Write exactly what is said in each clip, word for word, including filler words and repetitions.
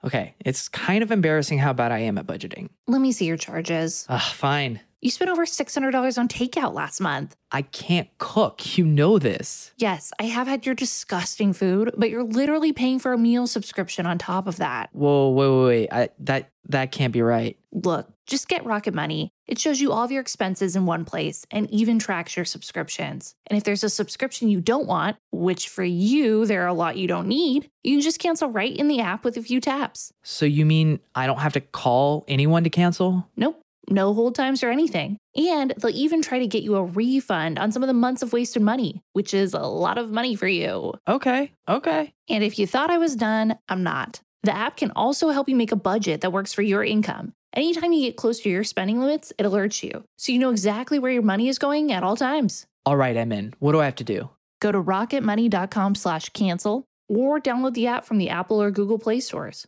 Okay, it's kind of embarrassing how bad I am at budgeting. Let me see your charges. Ugh, fine. You spent over six hundred dollars on takeout last month. I can't cook. You know this. Yes, I have had your disgusting food, but you're literally paying for a meal subscription on top of that. Whoa, wait, wait, wait. I, that, that can't be right. Look, just get Rocket Money. It shows you all of your expenses in one place and even tracks your subscriptions. And if there's a subscription you don't want, which for you, there are a lot you don't need, you can just cancel right in the app with a few taps. So you mean I don't have to call anyone to cancel? Nope. No hold times or anything. And they'll even try to get you a refund on some of the months of wasted money, which is a lot of money for you. Okay, okay. And if you thought I was done, I'm not. The app can also help you make a budget that works for your income. Anytime you get close to your spending limits, it alerts you, so you know exactly where your money is going at all times. All right, I'm in. What do I have to do? Go to rocketmoney.com slash cancel or download the app from the Apple or Google Play stores.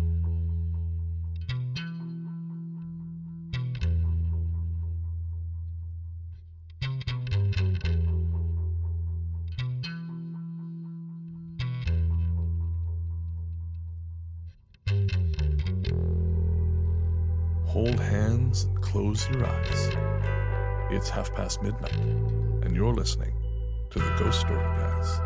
Hold hands and close your eyes. It's half past midnight, and you're listening to the Ghost Story Guys.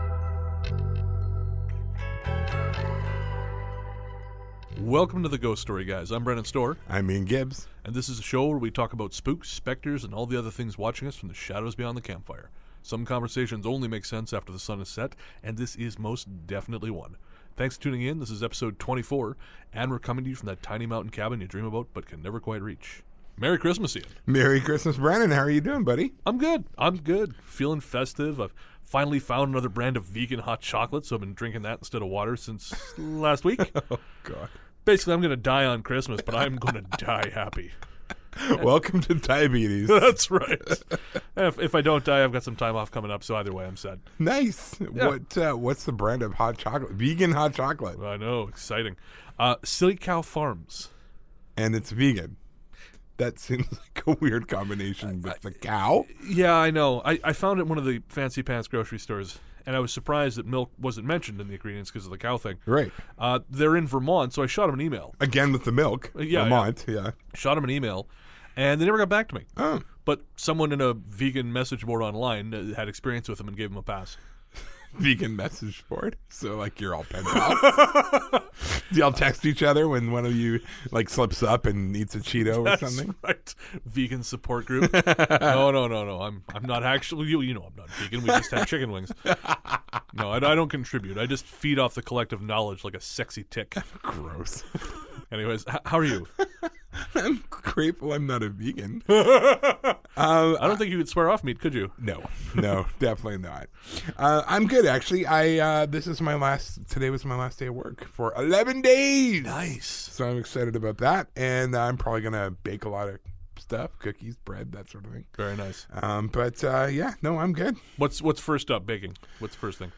Welcome to the Ghost Story Guys. I'm Brennan Storr. I'm Ian Gibbs. And this is a show where we talk about spooks, specters, and all the other things watching us from the shadows beyond the campfire. Some conversations only make sense after the sun is set, and this is most definitely one. Thanks for tuning in. This is episode twenty-four, and we're coming to you from that tiny mountain cabin you dream about but can never quite reach. Merry Christmas, Ian. Merry Christmas, Brennan. How are you doing, buddy? I'm good. I'm good. Feeling festive. I've finally found another brand of vegan hot chocolate, so I've been drinking that instead of water since last week. Oh, God. Basically, I'm going to die on Christmas, but I'm going to die happy. Welcome to diabetes. That's right. if, if I don't die, I've got some time off coming up, so either way, I'm set. Nice. Yeah. What? Uh, what's the brand of hot chocolate? Vegan hot chocolate. I know. Exciting. Uh, Silly Cow Farms. And it's vegan. That seems like a weird combination with the cow. Yeah, I know. I, I found it at one of the fancy pants grocery stores, and I was surprised that milk wasn't mentioned in the ingredients because of the cow thing. Right. Uh, they're in Vermont, so I shot them an email. Again with the milk. Yeah, Vermont, yeah. yeah. Shot them an email, and they never got back to me. Oh. But someone in a vegan message board online uh, had experience with them and gave them a pass. Vegan message board. So, like, you're all pen pals. Do y'all text each other when one of you, like, slips up and eats a Cheeto or That's something? right. Vegan support group. no, no, no, no. I'm I'm not actually, you, you know I'm not vegan. We just have chicken wings. No, I, I don't contribute. I just feed off the collective knowledge like a sexy tick. Gross. Anyways, h- how are you? I'm grateful I'm not a vegan. um, I don't think you could swear off meat, could you? No, no, definitely not. Uh, I'm good, actually. I uh, this is my last. Today was my last day of work for eleven days. Nice. So I'm excited about that, and I'm probably gonna bake a lot of stuff, cookies, bread, that sort of thing. Very nice. Um, but uh, yeah, no, I'm good. What's what's first up? Baking. What's the first thing?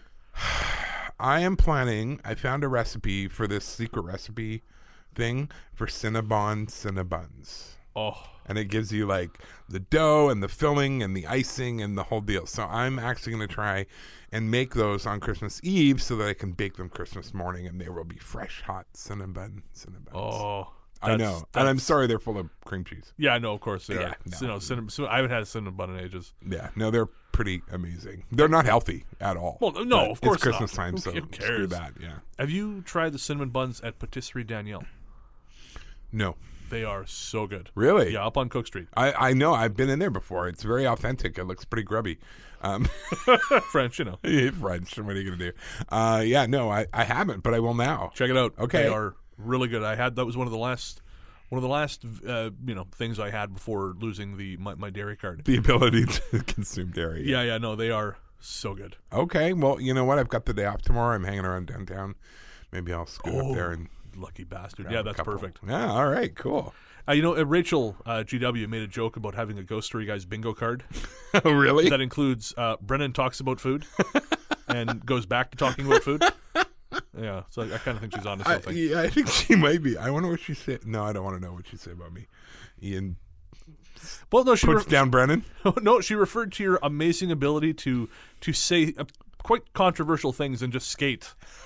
I am planning. I found a recipe for this secret recipe thing for Cinnabon Cinnabuns. Oh. And it gives you like the dough and the filling and the icing and the whole deal. So I'm actually going to try and make those on Christmas Eve so that I can bake them Christmas morning and they will be fresh, hot Cinnabon Cinnabuns. Oh. I know. And I'm sorry they're full of cream cheese. Yeah, no, of course they Yeah, are. no. You know, cinnamon, so I haven't had a cinnamon bun in ages. Yeah. No, they're pretty amazing. They're not healthy at all. Well, no, But of course it's Christmas not. time, Who- so who cares? screw that. Yeah. Have you tried the cinnamon buns at Patisserie Danielle? No. They are so good. Really? Yeah, up on Cook Street. I, I know. I've been in there before. It's very authentic. It looks pretty grubby. Um, French, you know. French. What are you going to do? Uh, yeah, no, I, I haven't, but I will now. Check it out. Okay. They are really good. I had that was one of the last one of the last uh, you know things I had before losing the my, my dairy card. The ability to consume dairy. Yeah, yeah, no, they are so good. Okay, well, you know what? I've got the day off tomorrow. I'm hanging around downtown. Maybe I'll scoot Oh, up there and lucky bastard. grab Yeah, a that's couple. perfect. Yeah, all right, cool. Uh, you know, uh, Rachel uh, G W made a joke about having a Ghost Story Guys bingo card. Oh, really? That includes uh, Brennan talks about food and goes back to talking about food. Yeah, so I, I kind of think she's on to I, something. yeah, I think she might be. I wonder what she said. No, I don't want to know what she said about me. Ian Well, no, she puts re- down Brennan. no, she referred to your amazing ability to to say uh, quite controversial things and just skate.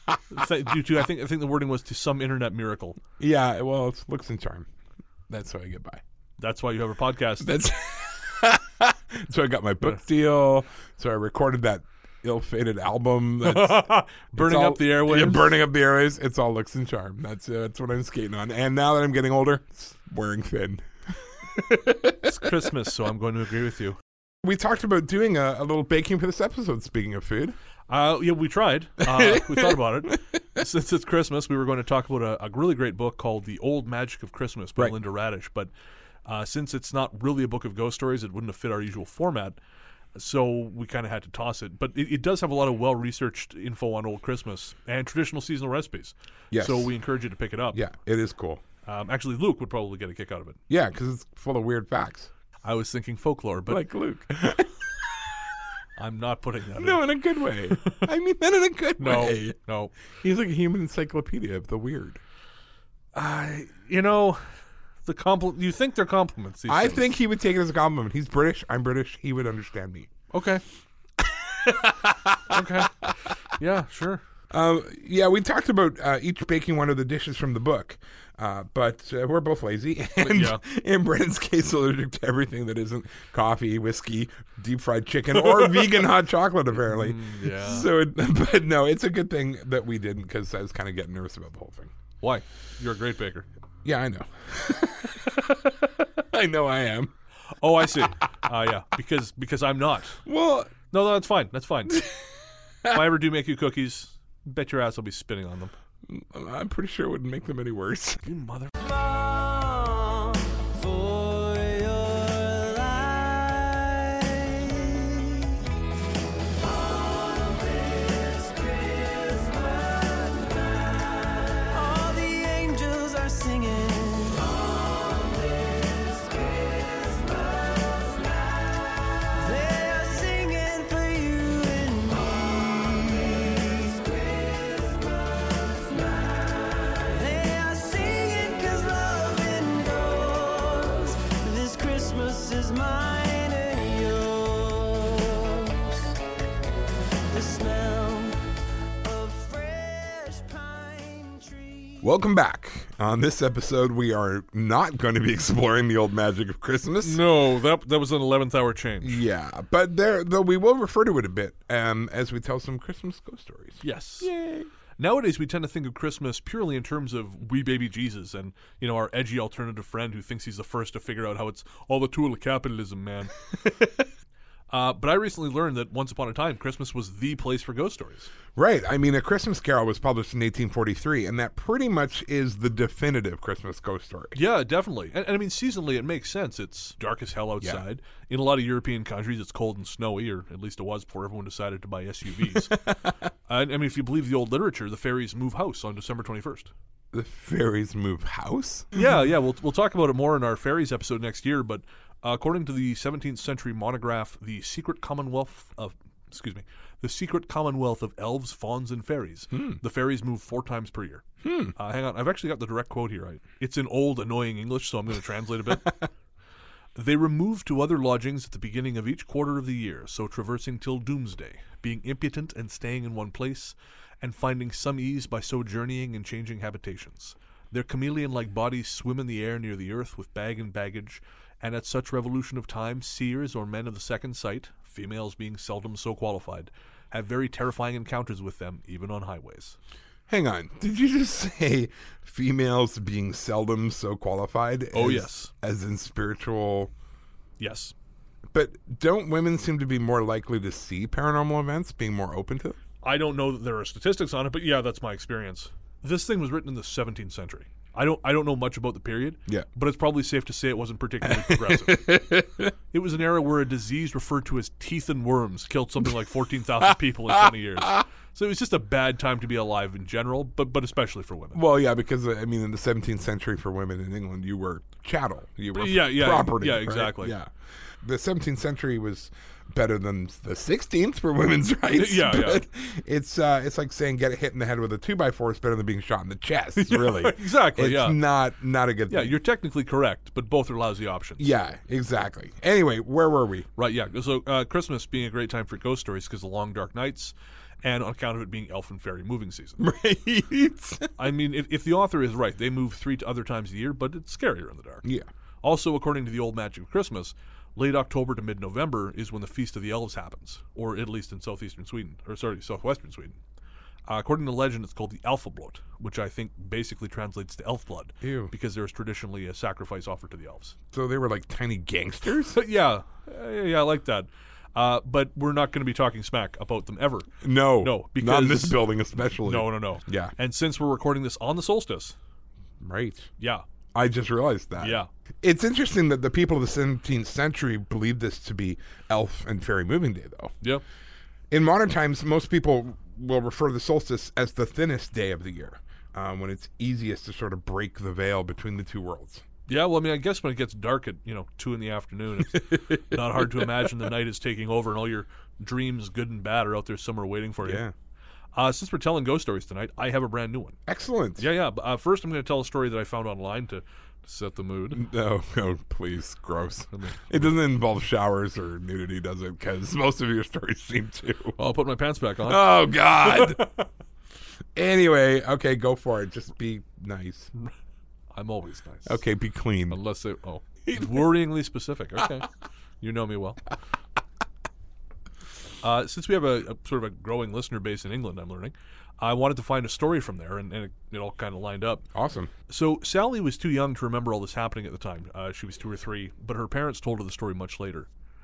Th- due to I think I think the wording was to some internet miracle. Yeah, well, it's looks and charm. That's how I get by. That's why you have a podcast. That's so I got my book deal. So I recorded that ill-fated album. That's, burning all, up the airwaves. Yeah, burning up the airwaves. It's all looks and charm. That's uh, that's what I'm skating on. And now that I'm getting older, it's wearing thin. It's Christmas, so I'm going to agree with you. We talked about doing a, a little baking for this episode, speaking of food. Uh, yeah, we tried. Uh, we thought about it. Since it's Christmas, we were going to talk about a, a really great book called The Old Magic of Christmas by Right. Linda Radish. But uh, since it's not really a book of ghost stories, it wouldn't have fit our usual format. So we kind of had to toss it. But it, it does have a lot of well-researched info on Old Christmas and traditional seasonal recipes. Yes. So we encourage you to pick it up. Yeah, it is cool. Um, actually, Luke would probably get a kick out of it. Yeah, because it's full of weird facts. I was thinking folklore, but Like Luke. I'm not putting that No, in a good way. I mean that in a good in. No, way. no. He's like a human encyclopedia of the weird. I, you know, the compl- you think they're compliments. These I things. think he would take it as a compliment. He's British. I'm British. He would understand me. Okay. Okay. Yeah, sure. Um, yeah, we talked about uh, each baking one of the dishes from the book, uh, but uh, we're both lazy. And yeah. in Brennan's case, allergic to everything that isn't coffee, whiskey, deep fried chicken, or vegan hot chocolate, apparently. Mm, yeah. So, it, but no, it's a good thing that we didn't, because I was kind of getting nervous about the whole thing. Why? You're a great baker. Yeah, I know. I know I am. Oh, I see. Uh, yeah, because because I'm not. Well, No, no, that's fine. That's fine. If I ever do make you cookies, bet your ass I'll be spitting on them. I'm pretty sure it wouldn't make them any worse. You mother. Welcome back. On this episode, we are not going to be exploring the old magic of Christmas. No, that that was an eleventh hour change. Yeah, but there, though, we will refer to it a bit um, as we tell some Christmas ghost stories. Yes. Yay. Nowadays, we tend to think of Christmas purely in terms of wee baby Jesus and, you know, our edgy alternative friend who thinks he's the first to figure out how it's all the tool of capitalism, man. uh, but I recently learned that once upon a time, Christmas was the place for ghost stories. Right. I mean, A Christmas Carol was published in eighteen forty-three, and that pretty much is the definitive Christmas ghost story. Yeah, definitely. And, and I mean, seasonally, it makes sense. It's dark as hell outside. Yeah. In a lot of European countries, it's cold and snowy, or at least it was before everyone decided to buy S U Vs. And I mean, if you believe the old literature, the fairies move house on December twenty-first. The fairies move house? Yeah, yeah. We'll we'll talk about it more in our fairies episode next year. But uh, according to the seventeenth century monograph, The Secret Commonwealth of excuse me, The Secret Commonwealth of Elves, Fauns, and Fairies, Hmm. the fairies move four times per year. Hmm. Uh, hang on, I've actually got the direct quote here. I, it's in old, annoying English, so I'm going to translate a bit. They remove to other lodgings at the beginning of each quarter of the year, so traversing till doomsday, being impotent and staying in one place, and finding some ease by so journeying and changing habitations. Their chameleon-like bodies swim in the air near the earth with bag and baggage, and at such revolution of time, seers or men of the second sight, females being seldom so qualified, have very terrifying encounters with them, even on highways. Hang on. Did you just say females being seldom so qualified? Oh, as, yes. As in spiritual... Yes. But don't women seem to be more likely to see paranormal events, being more open to them? I don't know that there are statistics on it, but yeah, that's my experience. This thing was written in the seventeenth century. I don't I don't know much about the period, Yeah. but it's probably safe to say it wasn't particularly progressive. It was an era where a disease referred to as teeth and worms killed something like fourteen thousand people in twenty years. So it was just a bad time to be alive in general, but but especially for women. Well, yeah, because, I mean, in the seventeenth century for women in England, you were chattel. You were Yeah, yeah, property. yeah, right? exactly. Yeah. The seventeenth century was better than the sixteenth for women's rights. Yeah, yeah. but it's uh, it's like saying get hit in the head with a two by four is better than being shot in the chest. Really, exactly, It's yeah. not not a good Yeah, thing. you're technically correct, but both are lousy options. Yeah, exactly. Anyway, where were we? Right, yeah. So uh, Christmas being a great time for ghost stories because the long dark nights and on account of it being elf and fairy moving season. Right. I mean, if, if the author is right, they move three to other times a year, but it's scarier in the dark. Yeah. Also, according to the old magic of Christmas, late October to mid-November is when the Feast of the Elves happens, or at least in southeastern Sweden, or sorry, southwestern Sweden. Uh, according to legend, it's called the Alfablot, which I think basically translates to elf blood, Ew. because there is traditionally a sacrifice offered to the elves. So they were like tiny gangsters? But yeah, uh, yeah, I like that. Uh, but we're not going to be talking smack about them ever. No. No, because not in this building especially. No, no, no. Yeah. And since we're recording this on the solstice, Right. yeah, I just realized that. yeah. It's interesting that the people of the seventeenth century believed this to be elf and fairy moving day, though. Yeah. In modern times, most people will refer to the solstice as the thinnest day of the year, um, when it's easiest to sort of break the veil between the two worlds. Yeah, well, I mean, I guess when it gets dark at, you know, two in the afternoon, it's not hard to imagine the night is taking over and all your dreams, good and bad, are out there somewhere waiting for you. Yeah. Uh, since we're telling ghost stories tonight, I have a brand new one. Excellent. Yeah, yeah. But, uh, first, I'm going to tell a story that I found online to set the mood. No, no, please. Gross. I mean, It doesn't involve showers or nudity, does it? Because most of your stories seem to. well, I'll put my pants back on. Oh, God. Anyway, okay, go for it. Just be nice. I'm always nice. Okay, be clean. Unless they, oh, worryingly specific. Okay. You know me well. Uh, since we have a, a sort of a growing listener base in England, I'm learning, I wanted to find a story from there, and, and it, it all kind of lined up. Awesome. So Sally was too young to remember all this happening at the time. Uh, she was two or three, but her parents told her the story much later.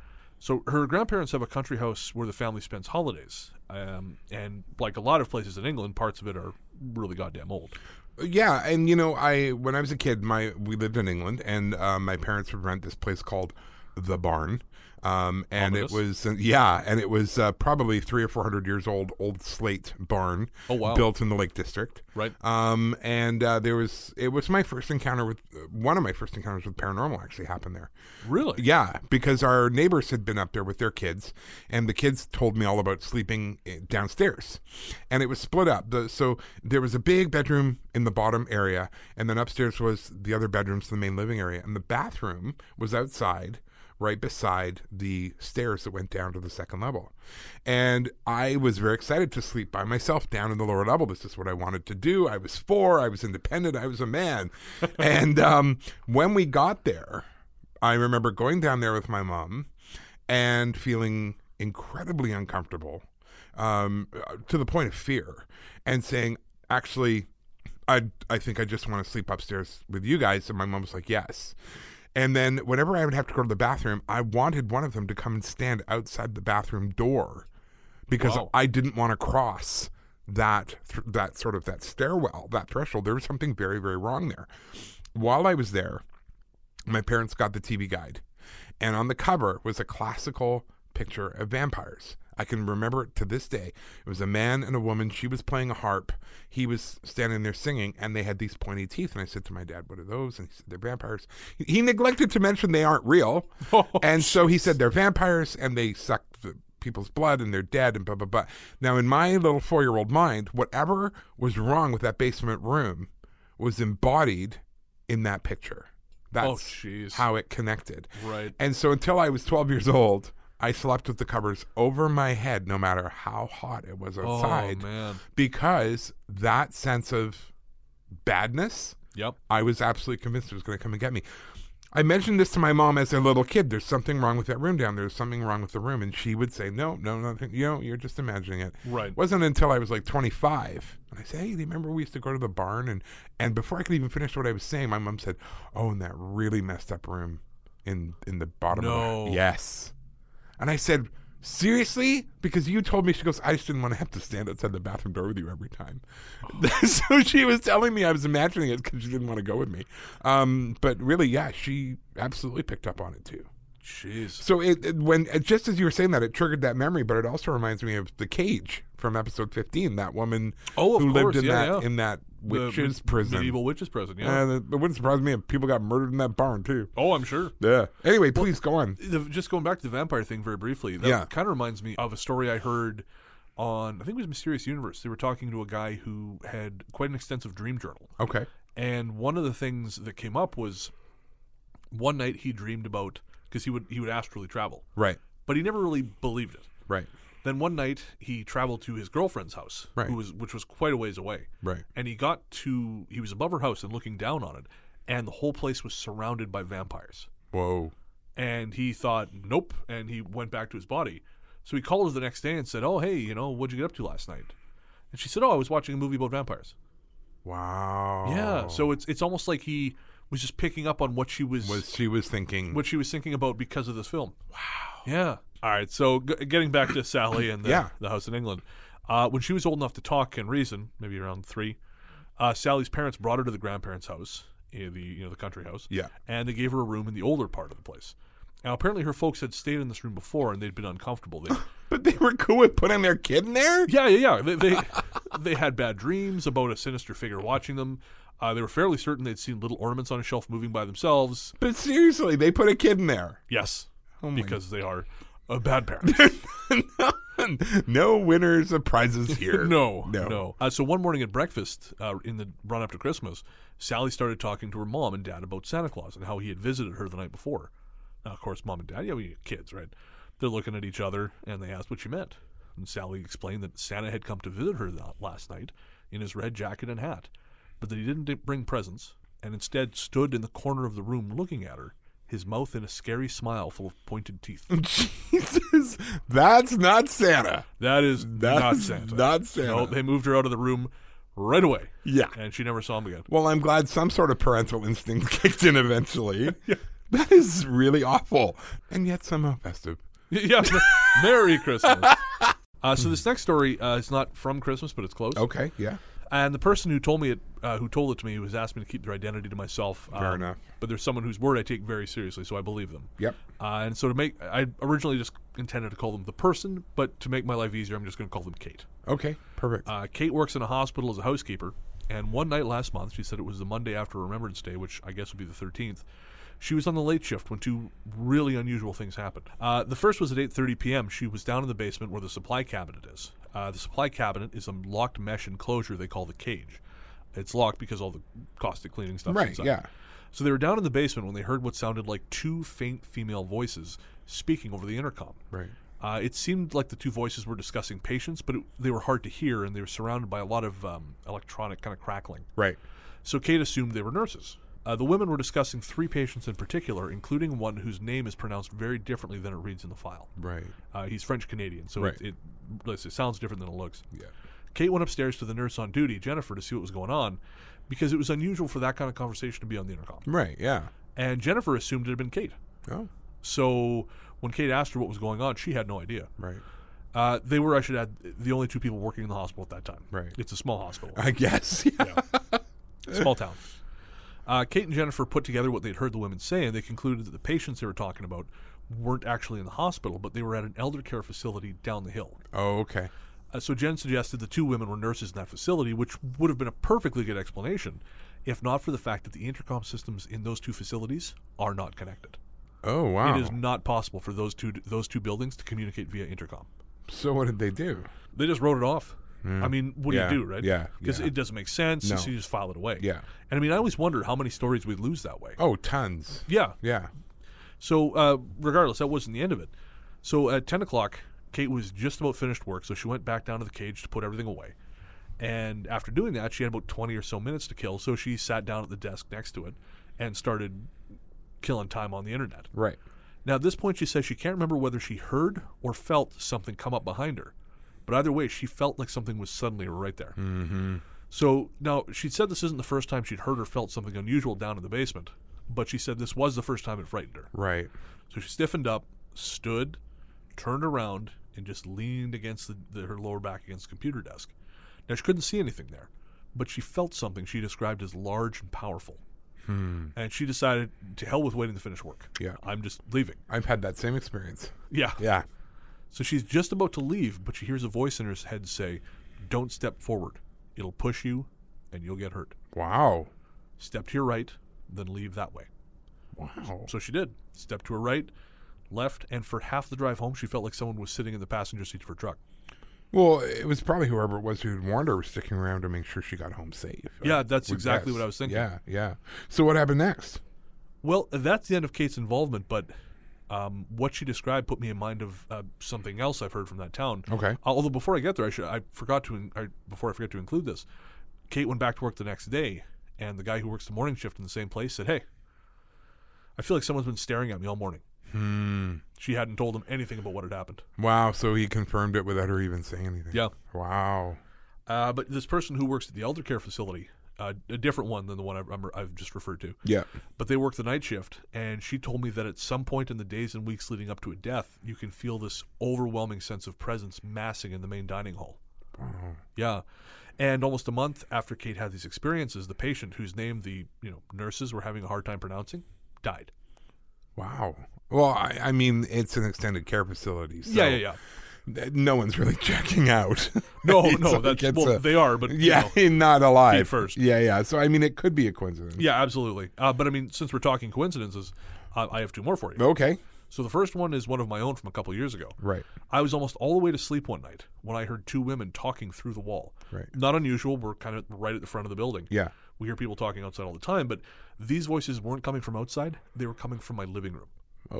So her grandparents have a country house where the family spends holidays. Um, and like a lot of places in England, parts of it are really goddamn old. Yeah, and you know, I when I was a kid, my we lived in England, and uh, my parents would rent this place called The Barn. Um, and Ominous. it was, uh, yeah, and it was uh, probably three or four hundred years old, old slate barn, Oh, wow. built in the Lake District. Right. Um, and uh, there was, it was my first encounter with, uh, one of my first encounters with paranormal actually happened there. Really? Yeah, because our neighbors had been up there with their kids, and the kids told me all about sleeping i- downstairs. And it was split up. The, so there was a big bedroom in the bottom area, and then upstairs was the other bedrooms, the main living area. And the bathroom was outside, right beside the stairs that went down to the second level. And I was very excited to sleep by myself down in the lower level. This is what I wanted to do. I was four. I was independent. I was a man. And um, when we got there, I remember going down there with my mom and feeling incredibly uncomfortable, um, to the point of fear, and saying, actually, I I think I just want to sleep upstairs with you guys. And my mom was like, yes. And then whenever I would have to go to the bathroom, I wanted one of them to come and stand outside the bathroom door, because Wow. I didn't want to cross that th- that sort of that stairwell, that threshold. There was something very, very wrong there. While I was there, my parents got the T V guide, and on the cover was a classical picture of vampires. I can remember it to this day. It was a man and a woman. She was playing a harp. He was standing there singing, and they had these pointy teeth. And I said to my dad, what are those? And he said, they're vampires. He, he neglected to mention they aren't real. Oh, and so he said, they're vampires, and they suck the people's blood, and they're dead, and blah, blah, blah. Now, in my little four-year-old mind, whatever was wrong with that basement room was embodied in that picture. That's Oh, jeez. how it connected. Right. And so until I was twelve years old, I slept with the covers over my head no matter how hot it was outside, Oh, man. because that sense of badness, Yep. I was absolutely convinced it was going to come and get me. I mentioned this to my mom as a little kid. There's something wrong with that room down there. There's something wrong with the room. And she would say, no, no, nothing. You know, you're just imagining it. Right. It wasn't until I was like twenty-five. And I said, hey, do you remember we used to go to the barn? And, and before I could even finish what I was saying, my mom said, oh, in that really messed up room in, in the bottom No. of the... Yes. And I said, seriously? Because you told me, she goes, I just didn't want to have to stand outside the bathroom door with you every time. So she was telling me I was imagining it because she didn't want to go with me. Um, but really, yeah, she absolutely picked up on it too. Jeez. So it, it when it, just as you were saying that, it triggered that memory, but it also reminds me of The Cage from episode fifteen, that woman Oh, of who course. lived in Yeah, that yeah. in that The witch's me- prison. Medieval witch's prison, yeah. And it, it wouldn't surprise me if people got murdered in that barn too. Oh, I'm sure. Yeah. Anyway, please go on. The, just going back to the vampire thing very briefly, that Yeah. kind of reminds me of a story I heard on, I think it was Mysterious Universe. They were talking to a guy who had quite an extensive dream journal. Okay. And one of the things that came up was one night he dreamed about, because he would, he would astrally travel, Right. but he never really believed it. Right. Then one night he traveled to his girlfriend's house, Right. who was which was quite a ways away. Right. And he got to he was above her house and looking down on it, and the whole place was surrounded by vampires. Whoa. And he thought, nope, and he went back to his body. So he called her the next day and said, "Oh, hey, you know, what'd you get up to last night?" And she said, "Oh, I was watching a movie about vampires." Wow. Yeah. So it's it's almost like he was just picking up on what she was, was she was thinking what she was thinking about because of this film. Wow. Yeah. All right. So g- getting back to Sally and the, Yeah. the house in England, uh, when she was old enough to talk and reason, maybe around three, uh, Sally's parents brought her to the grandparents' house, eh, the you know the country house. Yeah. And they gave her a room in the older part of the place. Now, apparently, her folks had stayed in this room before, and they'd been uncomfortable. They, But they were cool with putting their kid in there? yeah, yeah, yeah. They, they they had bad dreams about a sinister figure watching them. Uh, they were fairly certain they'd seen little ornaments on a shelf moving by themselves. But seriously, they put a kid in there. Yes, Oh my because they are uh, bad parents. no, no winners of prizes here. no, No. no. Uh, so one morning at breakfast, uh, in the run up to Christmas, Sally started talking to her mom and dad about Santa Claus and how he had visited her the night before. Now, of course, mom and dad, yeah, we kids, right? They're looking at each other, and they asked what she meant. And Sally explained that Santa had come to visit her that last night in his red jacket and hat, but that he didn't d- bring presents, and instead stood in the corner of the room looking at her, his mouth in a scary smile full of pointed teeth. Jesus, that's not Santa. That is That's not Santa. not Santa. No, they moved her out of the room right away. Yeah. And she never saw him again. Well, I'm glad some sort of parental instinct kicked in eventually. Yeah. That is really awful, and yet somehow festive. Yeah, Merry Christmas. Uh, so this next story uh, is not from Christmas, but it's close. Okay, yeah. And the person who told me it, uh, who told it to me, was asked me to keep their identity to myself. Fair um, enough. But there's someone whose word I take very seriously, so I believe them. Yep. Uh, and so to make, I originally just intended to call them the person, but to make my life easier, I'm just going to call them Kate. Okay, perfect. Uh, Kate works in a hospital as a housekeeper, and one night last month, she said it was the Monday after Remembrance Day, which I guess would be the thirteenth. She was on the late shift when two really unusual things happened. Uh, the first was at eight thirty p.m. She was down in the basement where the supply cabinet is. Uh, the supply cabinet is a locked mesh enclosure they call the cage. It's locked because all the caustic cleaning stuff right, inside. yeah. So they were down in the basement when they heard what sounded like two faint female voices speaking over the intercom. Right. Uh, it seemed like the two voices were discussing patients, but it, they were hard to hear, and they were surrounded by a lot of um, electronic kind of crackling. Right. So Kate assumed they were nurses. Uh, the women were discussing three patients in particular, including one whose name is pronounced very differently than it reads in the file. Right. Uh, he's French-Canadian, so Right. it, it, let's say, sounds different than it looks. Yeah. Kate went upstairs to the nurse on duty, Jennifer, to see what was going on, because it was unusual for that kind of conversation to be on the intercom. Right, yeah. And Jennifer assumed it had been Kate. Oh, So when Kate asked her what was going on, she had no idea. right. Uh, they were, I should add, the only two people working in the hospital at that time. Right. It's a small hospital. I guess. Yeah. Small town. Uh, Kate and Jennifer put together what they'd heard the women say, and they concluded that the patients they were talking about weren't actually in the hospital, but they were at an elder care facility down the hill. Oh, okay. Uh, so Jen suggested the two women were nurses in that facility, which would have been a perfectly good explanation, if not for the fact that the intercom systems in those two facilities are not connected. Oh, wow. It is not possible for those two those two buildings to communicate via intercom. So what did they do? They just wrote it off. I mean, what Yeah, do you do, right? yeah, Because yeah. it doesn't make sense, No. so you just file it away. Yeah. And I mean, I always wonder how many stories we'd lose that way. Oh, tons. Yeah. Yeah. So uh, regardless, that wasn't the end of it. So at ten o'clock, Kate was just about finished work, so she went back down to the cage to put everything away. And after doing that, she had about twenty or so minutes to kill, so she sat down at the desk next to it and started killing time on the internet. Right. Now, at this point, she says she can't remember whether she heard or felt something come up behind her. But either way, she felt like something was suddenly right there. Mm-hmm. So now, she said this isn't the first time she'd heard or felt something unusual down in the basement, but she said this was the first time it frightened her. Right. So she stiffened up, stood, turned around, and just leaned against the, the, her lower back against the computer desk. Now, she couldn't see anything there, but she felt something she described as large and powerful. Hmm. And she decided, to hell with waiting to finish work. Yeah. I'm just leaving. I've had that same experience. Yeah. Yeah. So she's just about to leave, but she hears a voice in her head say, "Don't step forward. It'll push you, and you'll get hurt. Wow. Step to your right, then leave that way." Wow. So she did. Stepped to her right, left, and for half the drive home, she felt like someone was sitting in the passenger seat of her truck. Well, it was probably whoever it was who had warned her was sticking around to make sure she got home safe. Yeah, that's would exactly guess. what I was thinking. Yeah, yeah. So what happened next? Well, that's the end of Kate's involvement, but Um, what she described put me in mind of uh, something else I've heard from that town. Okay. Although before I get there, I should I forgot to in, I, before I forget to include this. Kate went back to work the next day, and the guy who works the morning shift in the same place said, "Hey, I feel like someone's been staring at me all morning." Hmm. She hadn't told him anything about what had happened. Wow. So he confirmed it without her even saying anything. Yeah. Wow. Uh, but this person who works at the elder care facility, uh, a different one than the one I've, I've just referred to, Yeah. but they work the night shift, and she told me that at some point in the days and weeks leading up to a death, you can feel this overwhelming sense of presence massing in the main dining hall. Wow. Yeah. And almost a month after Kate had these experiences, the patient, whose name the you know nurses were having a hard time pronouncing, died. Wow. Well, I, I mean, it's an extended care facility. So yeah, yeah, yeah. th- No one's really checking out. No, It's no, like that's it's well, a- they are, but you yeah, know, not alive. feet first. Yeah, yeah. So I mean, it could be a coincidence. yeah, absolutely. Uh, but I mean, since we're talking coincidences, uh, I have two more for you. Okay. So the first one is one of my own from a couple years ago. Right. I was almost all the way to sleep one night when I heard two women talking through the wall. Right. Not unusual. We're kind of right at the front of the building. Yeah. We hear people talking outside all the time, but these voices weren't coming from outside. They were coming from my living room.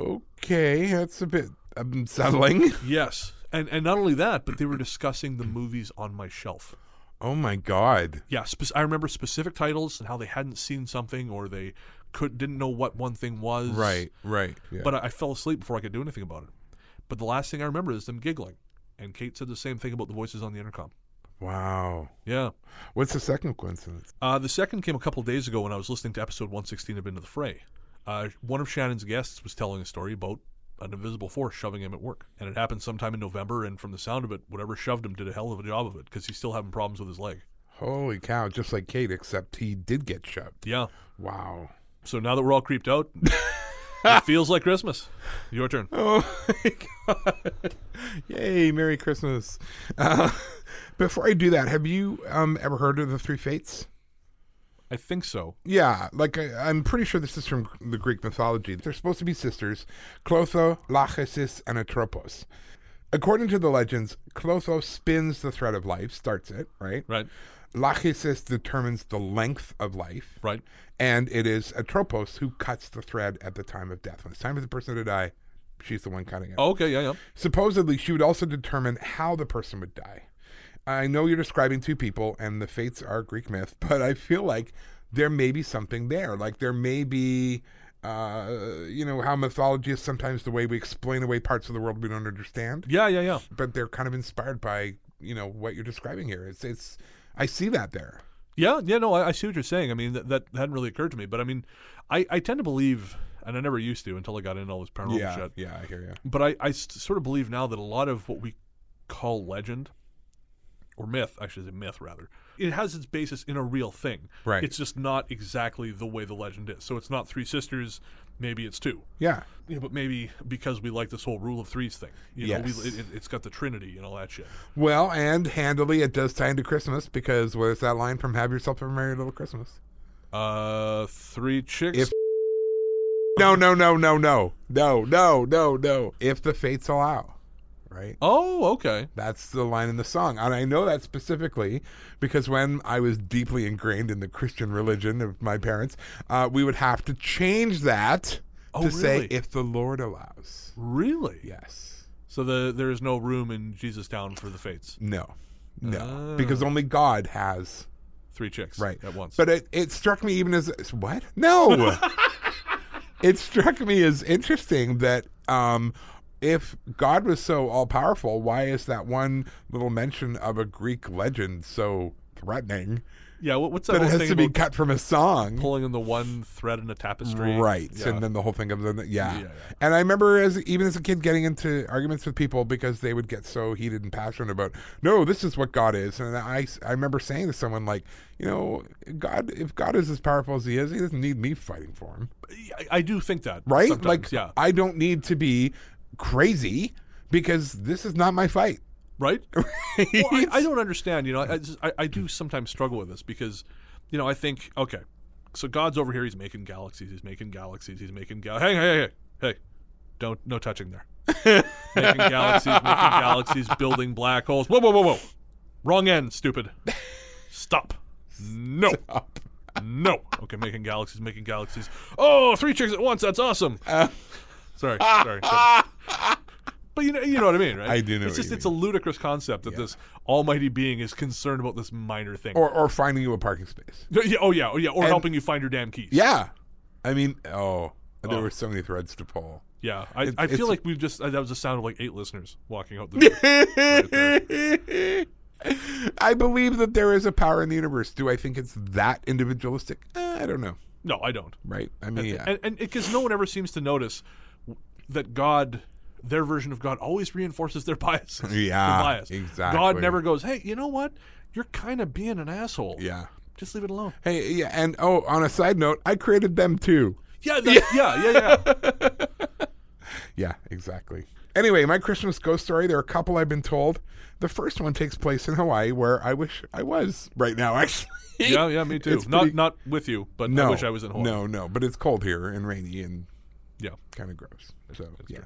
Okay, that's a bit unsettling. Yes. And and not only that, but they were discussing the movies on my shelf. Oh my God. Yeah, spe- I remember specific titles and how they hadn't seen something or they could didn't know what one thing was. Right. Right. Yeah. But I, I fell asleep before I could do anything about it. But the last thing I remember is them giggling. And Kate said the same thing about the voices on the intercom. wow. Yeah. What's the second coincidence? Uh, the second came a couple days ago when I was listening to episode one sixteen of Into the Fray. Uh, one of Shannon's guests was telling a story about an invisible force shoving him at work. And it happened sometime in November, and from the sound of it, whatever shoved him did a hell of a job of it because he's still having problems with his leg. Holy cow! Just like Kate, except he did get shoved. Yeah. Wow. So now that we're all creeped out, it feels like Christmas. Your turn. Oh my God! Yay! Merry Christmas. Uh, before I do that, have you um, ever heard of the three fates? I think so. Yeah, like I, I'm pretty sure this is from the Greek mythology. They're supposed to be sisters, Clotho, Lachesis, and Atropos. According to the legends, Clotho spins the thread of life, starts it, right? Right. Lachesis determines the length of life, Right. and it is Atropos who cuts the thread at the time of death. When it's time for the person to die, she's the one cutting it. Oh, okay. Yeah, yeah. Supposedly, she would also determine how the person would die. I know you're describing two people, and the fates are Greek myth, but I feel like there may be something there. Like there may be, uh, you know, how mythology is sometimes the way we explain away parts of the world we don't understand. Yeah, yeah, yeah. But they're kind of inspired by, you know, what you're describing here. It's, it's. I see that there. Yeah, yeah, no, I, I see what you're saying. I mean, that, that hadn't really occurred to me. But I mean, I, I tend to believe, and I never used to until I got into all this paranormal yeah, shit. yeah, I hear you. But I, I s- sort of believe now that a lot of what we call legend, or myth, I should say myth rather, it has its basis in a real thing. Right. It's just not exactly the way the legend is. So it's not three sisters, maybe it's two. Yeah. You know, but maybe because we like this whole rule of threes thing. You know, Yes. we, it, it's got the Trinity and all that shit. Well, and handily, it does tie into Christmas because where's that line from "Have Yourself a Merry Little Christmas"? Uh, three chicks. If no, no, no, no, no, no, no, no, no. If the fates allow, right? oh, okay. That's the line in the song. And I know that specifically because when I was deeply ingrained in the Christian religion of my parents, uh, we would have to change that Oh, to say, really? if the Lord allows. Really? Yes. So the there is no room in Jesus Town for the fates. No. No. Oh. Because only God has. Three chicks Right. at once. But it, it struck me even as, what? No. It struck me as interesting that um, if God was so all-powerful, why is that one little mention of a Greek legend so threatening yeah, what, what's that that it whole has thing to be about cut from a song? pulling in the one thread in a tapestry? Right, Yeah. and then the whole thing comes in. Yeah. Yeah, yeah. And I remember, as even as a kid, getting into arguments with people because they would get so heated and passionate about, no, this is what God is. And I, I remember saying to someone like, you know, God, if God is as powerful as He is, He doesn't need me fighting for Him, I, I do think that. right? sometimes, Like, yeah. I don't need to be crazy because this is not my fight. Right? Well, I, I don't understand. You know, I, I, I do sometimes struggle with this because, you know, I think, okay, so God's over here. He's making galaxies. He's making galaxies. He's making gal. Hey, hey, hey, hey! Don't no touching there. making galaxies, making galaxies, building black holes. Whoa, whoa, whoa, whoa! Wrong end, stupid. Stop. No. Sorry, sorry. But you know, you know what I mean, right? I do know It's what just you it's a ludicrous concept that Yeah. this almighty being is concerned about this minor thing. Or or finding you a parking space. Yeah, oh yeah, oh yeah, or And- helping you find your damn keys. Yeah. I mean, oh, there Oh. were so many threads to pull. yeah. I, It's- I feel it's- like we've just that was a sound of like eight listeners walking out the door. Right there. I believe that there is a power in the universe. Do I think it's that individualistic? Eh, I don't know. No, I don't. Right? I mean, yeah. And and because no one ever seems to notice that God, their version of God, always reinforces their biases. Yeah, their bias. exactly. God never goes, hey, you know what? You're kind of being an asshole. yeah. Just leave it alone. Hey, yeah, and oh, on a side note, I created them too. Yeah, that, yeah, yeah, yeah. Yeah, exactly. Anyway, my Christmas ghost story, there are a couple I've been told. The first one takes place in Hawaii, where I wish I was right now, actually. Yeah, yeah, me too. It's Not pretty- not with you, but No, I wish I was in Hawaii. No, no, but it's cold here and rainy and Yeah. kind of gross. So, yeah.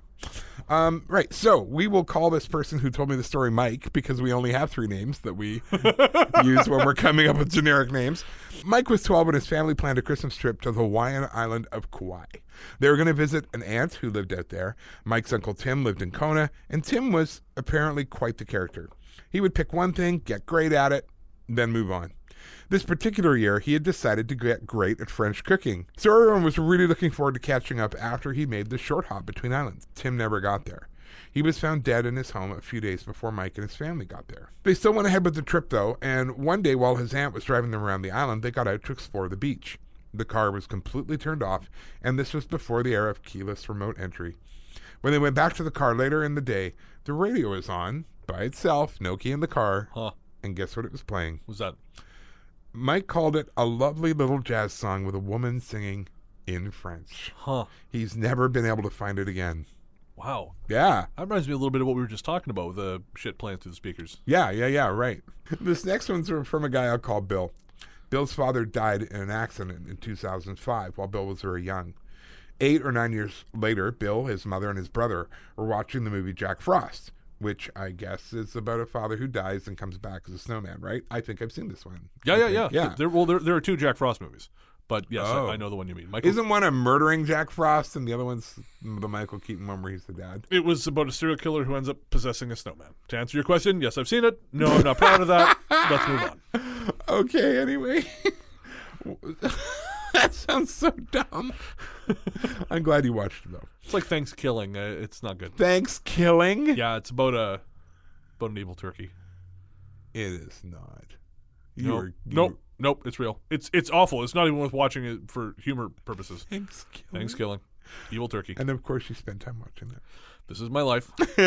Um, right. So we will call this person who told me the story Mike, because we only have three names that we use when we're coming up with generic names. Mike was twelve when his family planned a Christmas trip to the Hawaiian island of Kauai. They were going to visit an aunt who lived out there. Mike's uncle Tim lived in Kona, and Tim was apparently quite the character. He would pick one thing, get great at it, then move on. This particular year, he had decided to get great at French cooking. So everyone was really looking forward to catching up after he made the short hop between islands. Tim never got there. He was found dead in his home a few days before Mike and his family got there. They still went ahead with the trip, though, and one day while his aunt was driving them around the island, they got out to explore the beach. The car was completely turned off, and this was before the era of keyless remote entry. When they went back to the car later in the day, the radio was on by itself, no key in the car, Huh. and guess what it was playing? Was that? Mike called it a lovely little jazz song with a woman singing in French. Huh. He's never been able to find it again. Wow. Yeah. That reminds me a little bit of what we were just talking about with the shit playing through the speakers. Yeah, yeah, yeah, right. This next one's from a guy I'll call Bill. Bill's father died in an accident in two thousand five while Bill was very young. Eight or nine years later, Bill, his mother, and his brother were watching the movie Jack Frost, which I guess is about a father who dies and comes back as a snowman, right? I think I've seen this one. Yeah, I yeah, think. yeah. Yeah. There, well, there, there are two Jack Frost movies, but yes, Oh. I, I know the one you mean. Michael, Isn't one a murdering Jack Frost and the other one's the Michael Keaton one where he's the dad? it was about a serial killer who ends up possessing a snowman. To answer your question, yes, I've seen it. No, I'm not proud of that. Let's move on. Okay, anyway. That sounds so dumb. I'm glad you watched it, though. It's like Thanksgiving. Uh, it's not good. Thanks, killing? Yeah, it's about a about an evil turkey. It is not. You Nope. are- you nope. Nope. It's real. It's it's awful. It's not even worth watching it for humor purposes. Thanks, killing. Thanksgiving. Evil turkey. And of course, you spend time watching This is my life.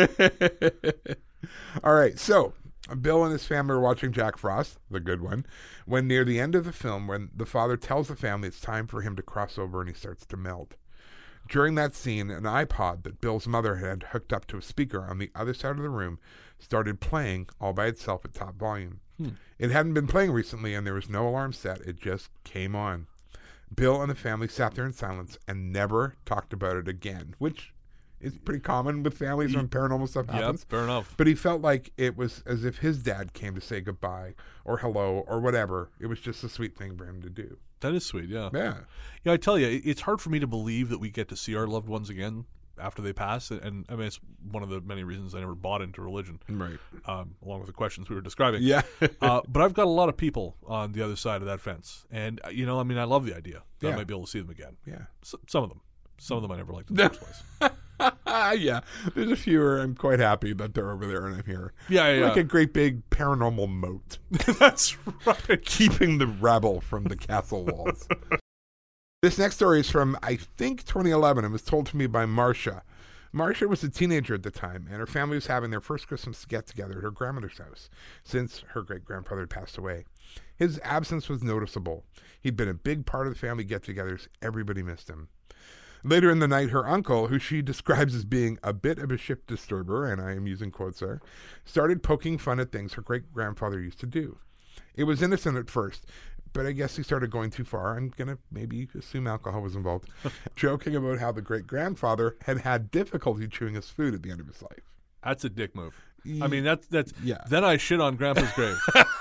that. All right, so Bill and his family are watching Jack Frost, the good one, when near the end of the film, when the father tells the family it's time for him to cross over and he starts to melt. During that scene, an iPod that Bill's mother had hooked up to a speaker on the other side of the room started playing all by itself at top volume. Hmm. It hadn't been playing recently and there was no alarm set. It just came on. Bill and the family sat there in silence and never talked about it again, which is pretty common with families when paranormal stuff Yeah, happens. fair enough. But he felt like it was as if his dad came to say goodbye or hello or whatever. It was just a sweet thing for him to do. That is sweet. Yeah. Yeah. Yeah, I tell you, it- it's hard for me to believe that we get to see our loved ones again after they pass, and, and I mean, it's one of the many reasons I never bought into religion, Right. um, along with the questions we were describing. Yeah. uh, but I've got a lot of people on the other side of that fence, and uh, you know, I mean, I love the idea that Yeah. I might be able to see them again. Yeah. S- some of them, some of them I never liked in the first place. Yeah. There's a few where I'm quite happy that they're over there and I'm here. Yeah, yeah, Like yeah. a great big paranormal moat, That's right. keeping the rebel from the castle walls. This next story is from, I think, twenty eleven. It was told to me by Marcia. Marcia was a teenager at the time, and her family was having their first Christmas get-together at her grandmother's house, since her great-grandfather had passed away. His absence was noticeable. He'd been a big part of the family get-togethers. Everybody missed him. Later in the night, her uncle, who she describes as being a bit of a ship disturber, and I am using quotes there, started poking fun at things her great-grandfather used to do. It was innocent at first, but I guess he started going too far. I'm going to maybe assume alcohol was involved. Joking about how the great-grandfather had had difficulty chewing his food at the end of his life. That's a dick move. I mean, that's that's. Yeah. Then I shit on Grandpa's grave.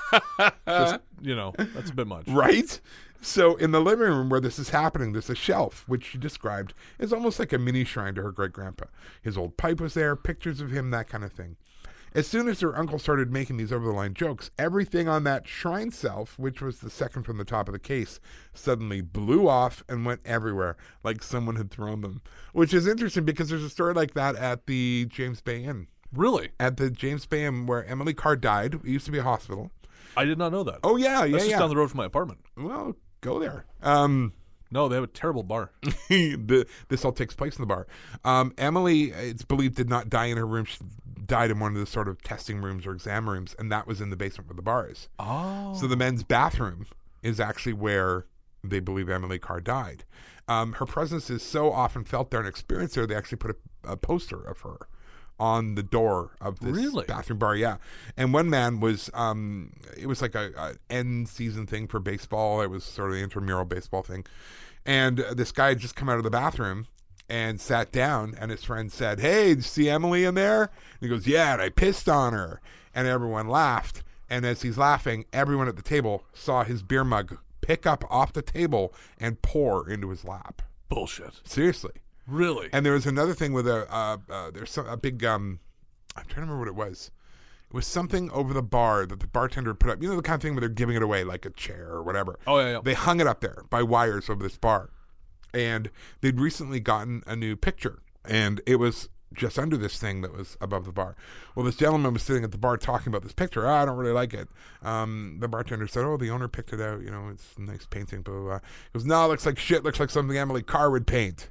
Just, you know, that's a bit much. Right? So in the living room where this is happening, there's a shelf, which she described as almost like a mini shrine to her great-grandpa. His old pipe was there, pictures of him, that kind of thing. As soon as her uncle started making these over-the-line jokes, everything on that shrine shelf, which was the second from the top of the case, suddenly blew off and went everywhere, like someone had thrown them. Which is interesting because there's a story like that at the James Bay Inn. Really? At the James Bay Inn where Emily Carr died. It used to be a hospital. I did not know that. Oh, yeah, yeah, That's just yeah. down the road from my apartment. Well, go there. Um... No, they have a terrible bar. the, this all takes place in the bar. Um, Emily, it's believed, did not die in her room. She died in one of the sort of testing rooms or exam rooms, and that was in the basement where the bar is. Oh. So the men's bathroom is actually where they believe Emily Carr died. Um, her presence is so often felt there and experienced there, they actually put a, a poster of her on the door of this Really? bathroom bar, yeah. And one man was, um, it was like a, a end season thing for baseball. It was sort of the intramural baseball thing. And uh, this guy had just come out of the bathroom and sat down, and his friend said, "Hey, did you see Emily in there?" And he goes, "Yeah, and I pissed on her." And everyone laughed. And as he's laughing, everyone at the table saw his beer mug pick up off the table and pour into his lap. Bullshit. Seriously. Really? And there was another thing with a uh, uh, there's some, a big um, I'm trying to remember what it was. It was something over the bar that the bartender put up. You know the kind of thing where they're giving it away, like a chair or whatever. Oh yeah, yeah. They hung it up there by wires over this bar, and they'd recently gotten a new picture, and it was just under this thing that was above the bar. Well, this gentleman was sitting at the bar talking about this picture. Oh, I don't really like it. Um, the bartender said, "Oh, the owner picked it out. You know, it's a nice painting." Blah blah blah. He goes, "No, it looks like shit. Looks like something Emily Carr would paint."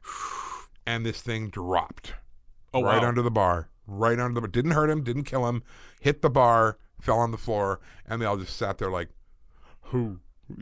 And this thing dropped Oh, right wow. under the bar, right under the bar. Didn't hurt him, didn't kill him. Hit the bar, fell on the floor, and they all just sat there like, "Who?"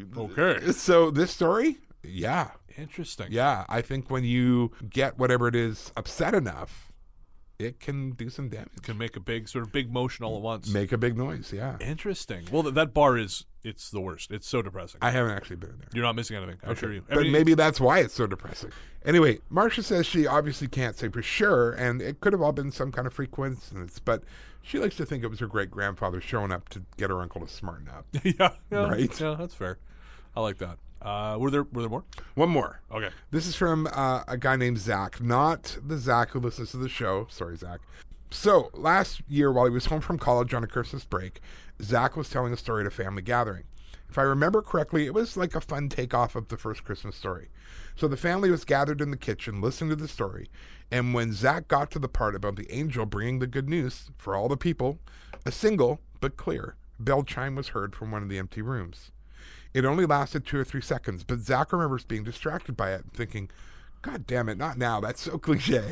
Okay. So this story, yeah, Interesting. yeah. I think when you get whatever it is upset enough, it can do some damage. Can make a big sort of big motion all at once. Make a big noise, yeah. Interesting. Well, th- that bar is it's the worst. It's so depressing. I haven't actually been in there. You're not missing anything. I assure you. I But mean, maybe that's why it's so depressing. Anyway, Marcia says she obviously can't say for sure, and it could have all been some kind of freak coincidence, but she likes to think it was her great-grandfather showing up to get her uncle to smarten up. yeah, yeah, Right? Yeah, that's fair. I like that. Uh, were there were there more? One more. Okay. This is from uh, a guy named Zach, not the Zach who listens to the show. Sorry, Zach. So, last year while he was home from college on a Christmas break, Zach was telling a story at a family gathering. If I remember correctly, it was like a fun takeoff of the first Christmas story. So the family was gathered in the kitchen listening to the story, and when Zach got to the part about the angel bringing the good news for all the people, a single, but clear, bell chime was heard from one of the empty rooms. It only lasted two or three seconds, but Zach remembers being distracted by it and thinking, "God damn it, not now, that's so cliche."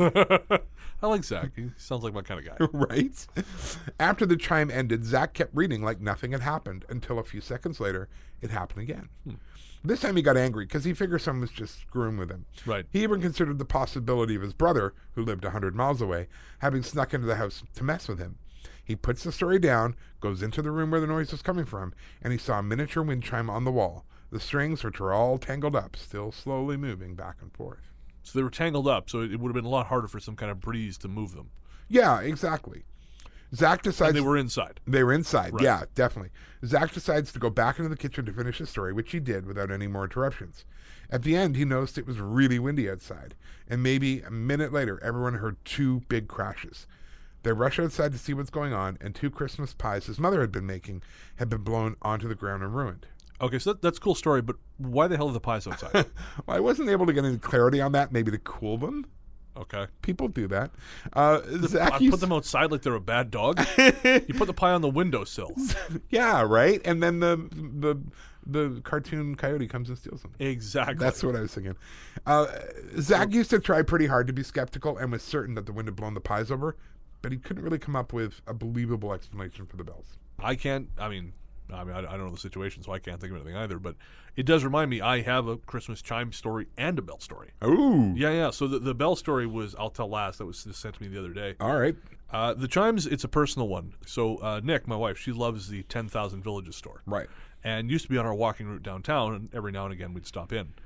I like Zach. He sounds like my kind of guy. Right? After the chime ended, Zach kept reading like nothing had happened until a few seconds later, it happened again. Hmm. This time he got angry because he figured someone was just screwing with him. Right. He even considered the possibility of his brother, who lived one hundred miles away, having snuck into the house to mess with him. He puts the story down, goes into the room where the noise was coming from, and he saw a miniature wind chime on the wall. The strings, which were all tangled up, still slowly moving back and forth. So they were tangled up, so it, it would have been a lot harder for some kind of breeze to move them. Yeah, exactly. Zach decides... And they were inside. They were inside, Right. yeah, definitely. Zach decides to go back into the kitchen to finish his story, which he did without any more interruptions. At the end, he noticed it was really windy outside, and maybe a minute later, everyone heard two big crashes. They rush outside to see what's going on, and two Christmas pies his mother had been making had been blown onto the ground and ruined. Okay, so that, that's a cool story, but why the hell are the pies outside? Well, I wasn't able to get any clarity on that, maybe to cool them. Okay. People do that. Uh, Zach I used- put them outside like they're a bad dog? You put the pie on the windowsill. Yeah, right? And then the the the cartoon coyote comes and steals them. Exactly. That's what I was thinking. Uh, Zach used to try pretty hard to be skeptical and was certain that the wind had blown the pies over, but he couldn't really come up with a believable explanation for the bells. I can't, I mean, I mean, I, I don't know the situation, so I can't think of anything either, but it does remind me, I have a Christmas chime story and a bell story. Ooh. Yeah, yeah. So the, the bell story was, I'll tell last, that was sent to me the other day. All right. Uh, the chimes, it's a personal one. So uh, Nick, my wife, she loves the ten thousand Villages store. Right. And used to be on our walking route downtown, and every now and again we'd stop in.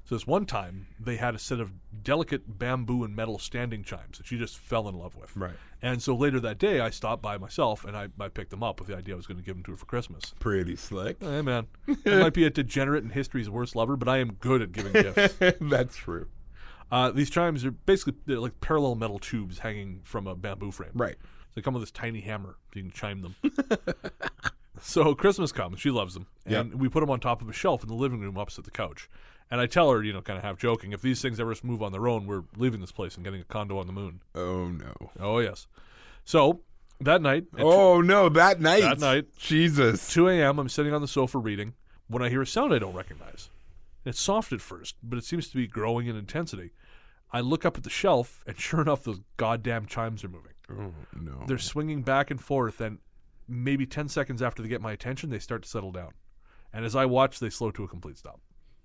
So this one time, they had a set of delicate bamboo and metal standing chimes that she just fell in love with. Right. And so later that day, I stopped by myself, and I, I picked them up with the idea I was going to give them to her for Christmas. Pretty slick. Hey, man. I might be a degenerate and history's worst lover, but I am good at giving gifts. That's true. Uh, these chimes are basically they're like parallel metal tubes hanging from a bamboo frame. Right. So they come with this tiny hammer. So you can chime them. So Christmas comes. She loves them. And Yep. we put them on top of a shelf in the living room opposite the couch. And I tell her, you know, kind of half joking, if these things ever move on their own, we're leaving this place and getting a condo on the moon. Oh, no. Oh, yes. So that night, at Oh, no, that night. That night. Jesus. two a.m., I'm sitting on the sofa reading when I hear a sound I don't recognize. It's soft at first, but it seems to be growing in intensity. I look up at the shelf, and sure enough, those goddamn chimes are moving. Oh, no. They're swinging back and forth, and maybe ten seconds after they get my attention, they start to settle down. And as I watch, they slow to a complete stop.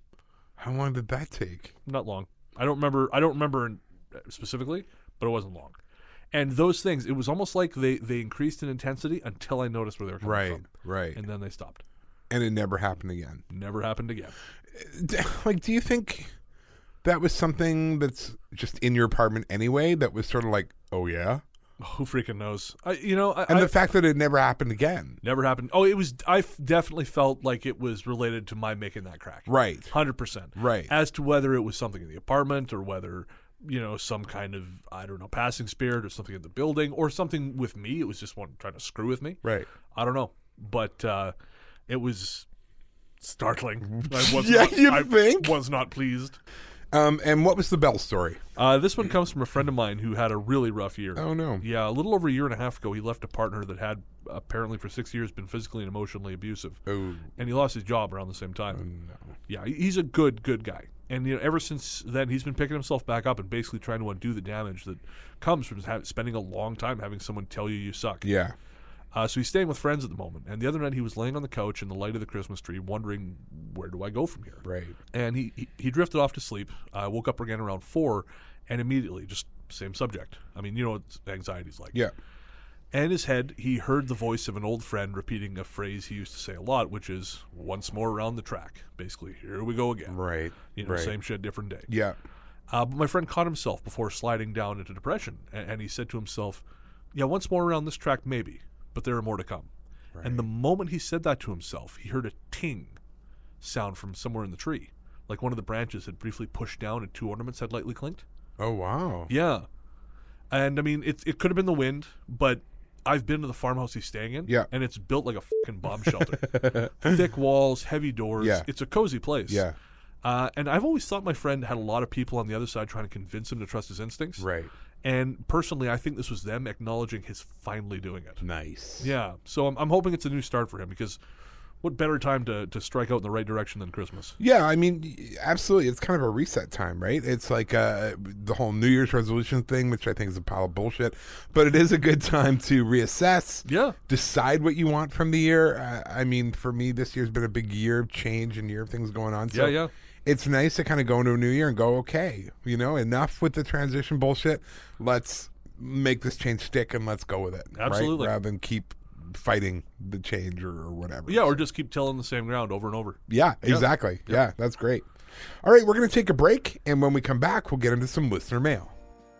How long did that take? Not long. I don't remember. I don't remember in, specifically, but it wasn't long. And those things, it was almost like they, they increased in intensity until I noticed where they were coming Right, from. right. And then they stopped. And it never happened again. Never happened again. D- Like, do you think that was something that's just in your apartment anyway that was sort of like, oh, yeah? Who freaking knows? I, you know, I, And I, the fact that it never happened again. never happened. Oh, it was. I f- definitely felt like it was related to my making that crack. Right. one hundred percent. Right. As to whether it was something in the apartment or whether, you know, some kind of, I don't know, passing spirit or something in the building or something with me. It was just one trying to screw with me. Right. I don't know. But uh, it was startling. I was Yeah, not, you I think? was not pleased. Um, and what was the Bell story? Uh, this one comes from a friend of mine who had a really rough year. Oh, no. Yeah, a little over a year and a half ago, he left a partner that had apparently for six years been physically and emotionally abusive. Oh, And he lost his job around the same time. no. Yeah, he- he's a good, good guy. And you know, ever since then, he's been picking himself back up and basically trying to undo the damage that comes from ha- spending a long time having someone tell you you suck. Yeah. Uh, so he's staying with friends at the moment. And the other night, he was laying on the couch in the light of the Christmas tree, wondering, where do I go from here? Right. And he, he, he drifted off to sleep. I uh, woke up again around four, and immediately, just same subject. I mean, you know what anxiety's like. Yeah. And in his head, he heard the voice of an old friend repeating a phrase he used to say a lot, which is, once more around the track. Basically, here we go again. Right. You know, right. same shit, different day. Yeah. Uh, but my friend caught himself before sliding down into depression, and, and he said to himself, yeah, once more around this track, maybe, but there are more to come. Right. And the moment he said that to himself, he heard a ting sound from somewhere in the tree, like one of the branches had briefly pushed down and two ornaments had lightly clinked. Oh, wow. Yeah. And I mean, it, it could have been the wind, but I've been to the farmhouse he's staying in, Yeah. and it's built like a fucking bomb shelter. Thick walls, heavy doors. Yeah. It's a cozy place. Yeah. Uh, and I've always thought my friend had a lot of people on the other side trying to convince him to trust his instincts. Right. And personally, I think this was them acknowledging his finally doing it. Nice. Yeah. So I'm, I'm hoping it's a new start for him, because what better time to, to strike out in the right direction than Christmas? Yeah, I mean, absolutely. It's kind of a reset time, right? It's like uh, the whole New Year's resolution thing, which I think is a pile of bullshit. But it is a good time to reassess, Yeah. decide what you want from the year. Uh, I mean, for me, this year's been a big year of change and year of things going on. So Yeah, yeah. it's nice to kind of go into a new year and go, okay, you know, enough with the transition bullshit. Let's make this change stick and let's go with it. Absolutely. Right? Rather than keep fighting the change or, or whatever. Yeah, or just keep tilling the same ground over and over. Yeah, exactly. Yeah. yeah, that's great. All right, we're going to take a break, and when we come back, we'll get into some listener mail.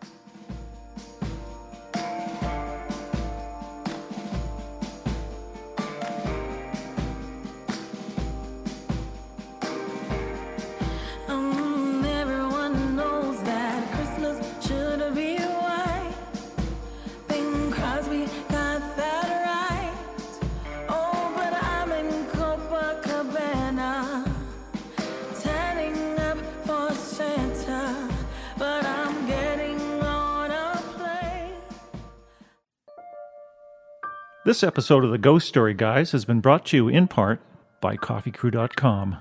Um, everyone knows that Christmas should be white. Bing Crosby got that right. Oh, but I'm in Copacabana, tanning up for Santa, but I'm getting on a plane. This episode of the Ghost Story Guys has been brought to you in part by coffee crew dot com.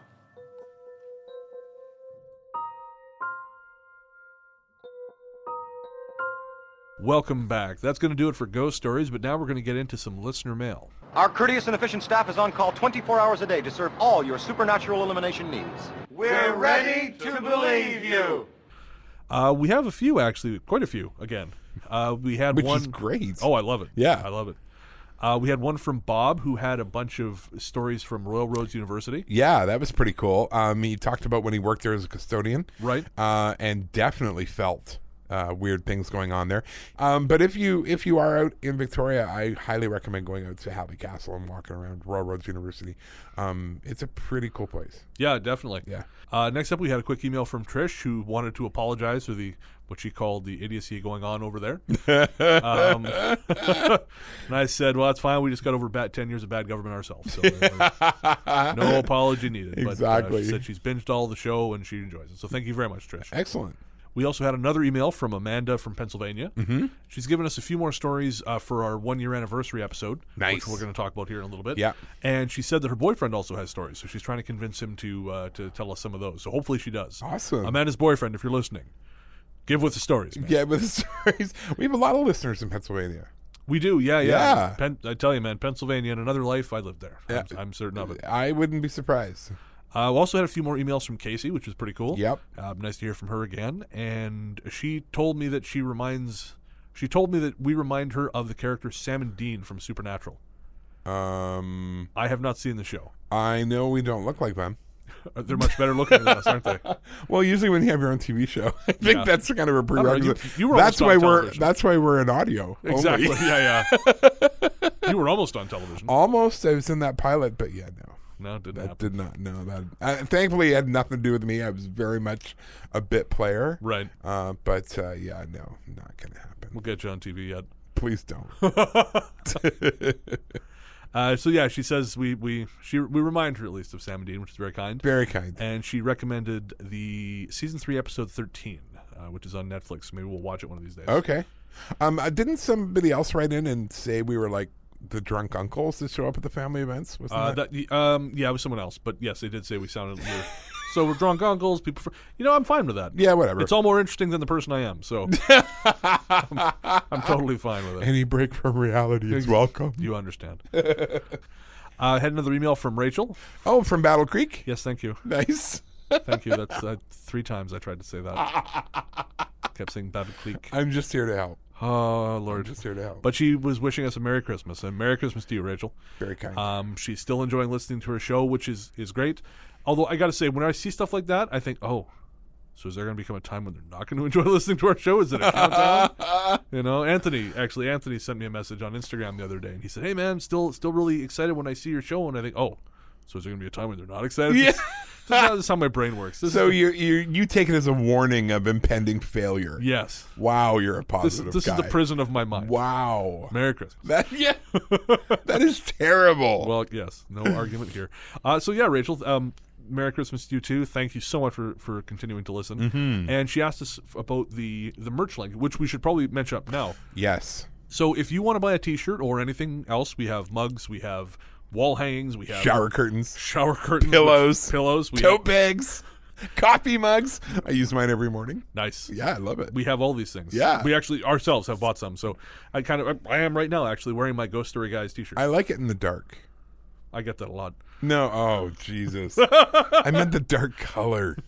Welcome back. That's going to do it for Ghost Stories, but now we're going to get into some listener mail. Our courteous and efficient staff is on call twenty-four hours a day to serve all your supernatural elimination needs. We're ready to believe you. Uh, we have a few, actually, quite a few, again. Uh, we had Which one. is great. Oh, I love it. Yeah. I love it. Uh, we had one from Bob, who had a bunch of stories from Royal Roads University. Yeah, that was pretty cool. Um, he talked about when he worked there as a custodian. Right. Uh, and definitely felt uh, weird things going on there. Um, but if you if you are out in Victoria, I highly recommend going out to Halley Castle and walking around Royal Roads University. Um, it's a pretty cool place. Yeah, definitely. Yeah. Uh, next up, we had a quick email from Trish, who wanted to apologize for the what she called the idiocy going on over there. um, and I said, well, it's fine. We just got over bad, ten years of bad government ourselves. So uh, no apology needed. Exactly. But uh, she said she's binged all the show and she enjoys it. So thank you very much, Trish. Excellent. We also had another email from Amanda from Pennsylvania. Mm-hmm. She's given us a few more stories uh, for our one-year anniversary episode, Nice. which we're going to talk about here in a little bit. Yeah. And she said that her boyfriend also has stories, so she's trying to convince him to uh, to tell us some of those. So hopefully she does. Awesome. Amanda's boyfriend, if you're listening, give with the stories, man. Yeah, with the stories. We have a lot of listeners in Pennsylvania. We do, yeah, yeah. Yeah. Pen- I tell you, man, Pennsylvania, in another life, I lived there. Yeah. I'm, I'm certain of it. I wouldn't be surprised. Uh, we also had a few more emails from Casey, which was pretty cool. Yep. Uh, nice to hear from her again. And she told me that she reminds, she told me that we remind her of the character Sam and Dean from Supernatural. Um, I have not seen the show. I know we don't look like them. They're much better looking than us, aren't they? Well, usually when you have your own T V show, I think Yeah. that's kind of a prerequisite. You- you were that's almost why on we're television. that's why we're in audio. only. Exactly. Yeah, yeah. You were almost on television. Almost, I was in that pilot, but yeah, no. No, it didn't That happen. did not. No, that. Uh, thankfully, it had nothing to do with me. I was very much a bit player. Right. Uh, but uh, yeah, no, not gonna happen. We'll get you on T V yet. Please don't. Uh, so yeah, she says we we she we remind her at least of Sam and Dean, which is very kind. Very kind. And she recommended the season three episode thirteen, uh, which is on Netflix. Maybe we'll watch it one of these days. Okay. Um, uh, didn't somebody else write in and say we were like the drunk uncles that show up at the family events? Wasn't Uh, that? that, um, yeah, it was someone else, but yes, they did say we sounded. We're, so we're drunk uncles. People, for, you know, I'm fine with that. Yeah, whatever. It's all more interesting than the person I am, so I'm, I'm totally fine with it. Any break from reality is welcome. You understand. uh, I had another email from Rachel. Oh, from Battle Creek? Yes, thank you. Nice. Thank you. That's uh, three times I tried to say that. Kept saying Battle Creek. I'm just here to help. Oh, I'm Lord. just here to help. But she was wishing us a Merry Christmas, and Merry Christmas to you, Rachel. Very kind. Um, she's still enjoying listening to her show, which is, is great. Although I got to say, when I see stuff like that, I think, oh, so is there going to become a time when they're not going to enjoy listening to our show? Is it a countdown? You know, Anthony, actually, Anthony sent me a message on Instagram the other day, and he said, hey, man, still still really excited when I see your show. And I think, oh, so is there going to be a time when they're not excited? Yeah. This, this, is how, this is how my brain works. This so is, you you you take it as a warning of impending failure. yes. Wow, you're a This, positive this guy. is the prison of my mind. Wow. Merry Christmas. That yeah. That is terrible. Well, yes, no argument here. Uh, so yeah, Rachel, um, Merry Christmas to you too. Thank you so much for, for continuing to listen. Mm-hmm. And she asked us about the the merch link, which we should probably mention up now. Yes. So if you want to buy a T-shirt or anything else, we have mugs, we have wall hangings, we have Shower curtains, shower curtains, pillows, pillows, we tote have, bags, coffee mugs. I use mine every morning. nice. Yeah, I love it. We have all these things. Yeah. we actually ourselves have bought some. So I kind of I am right now actually wearing my Ghost Story Guys T-shirt. I I, like it in the dark. get that a lot. No, oh Jesus! I meant the dark color.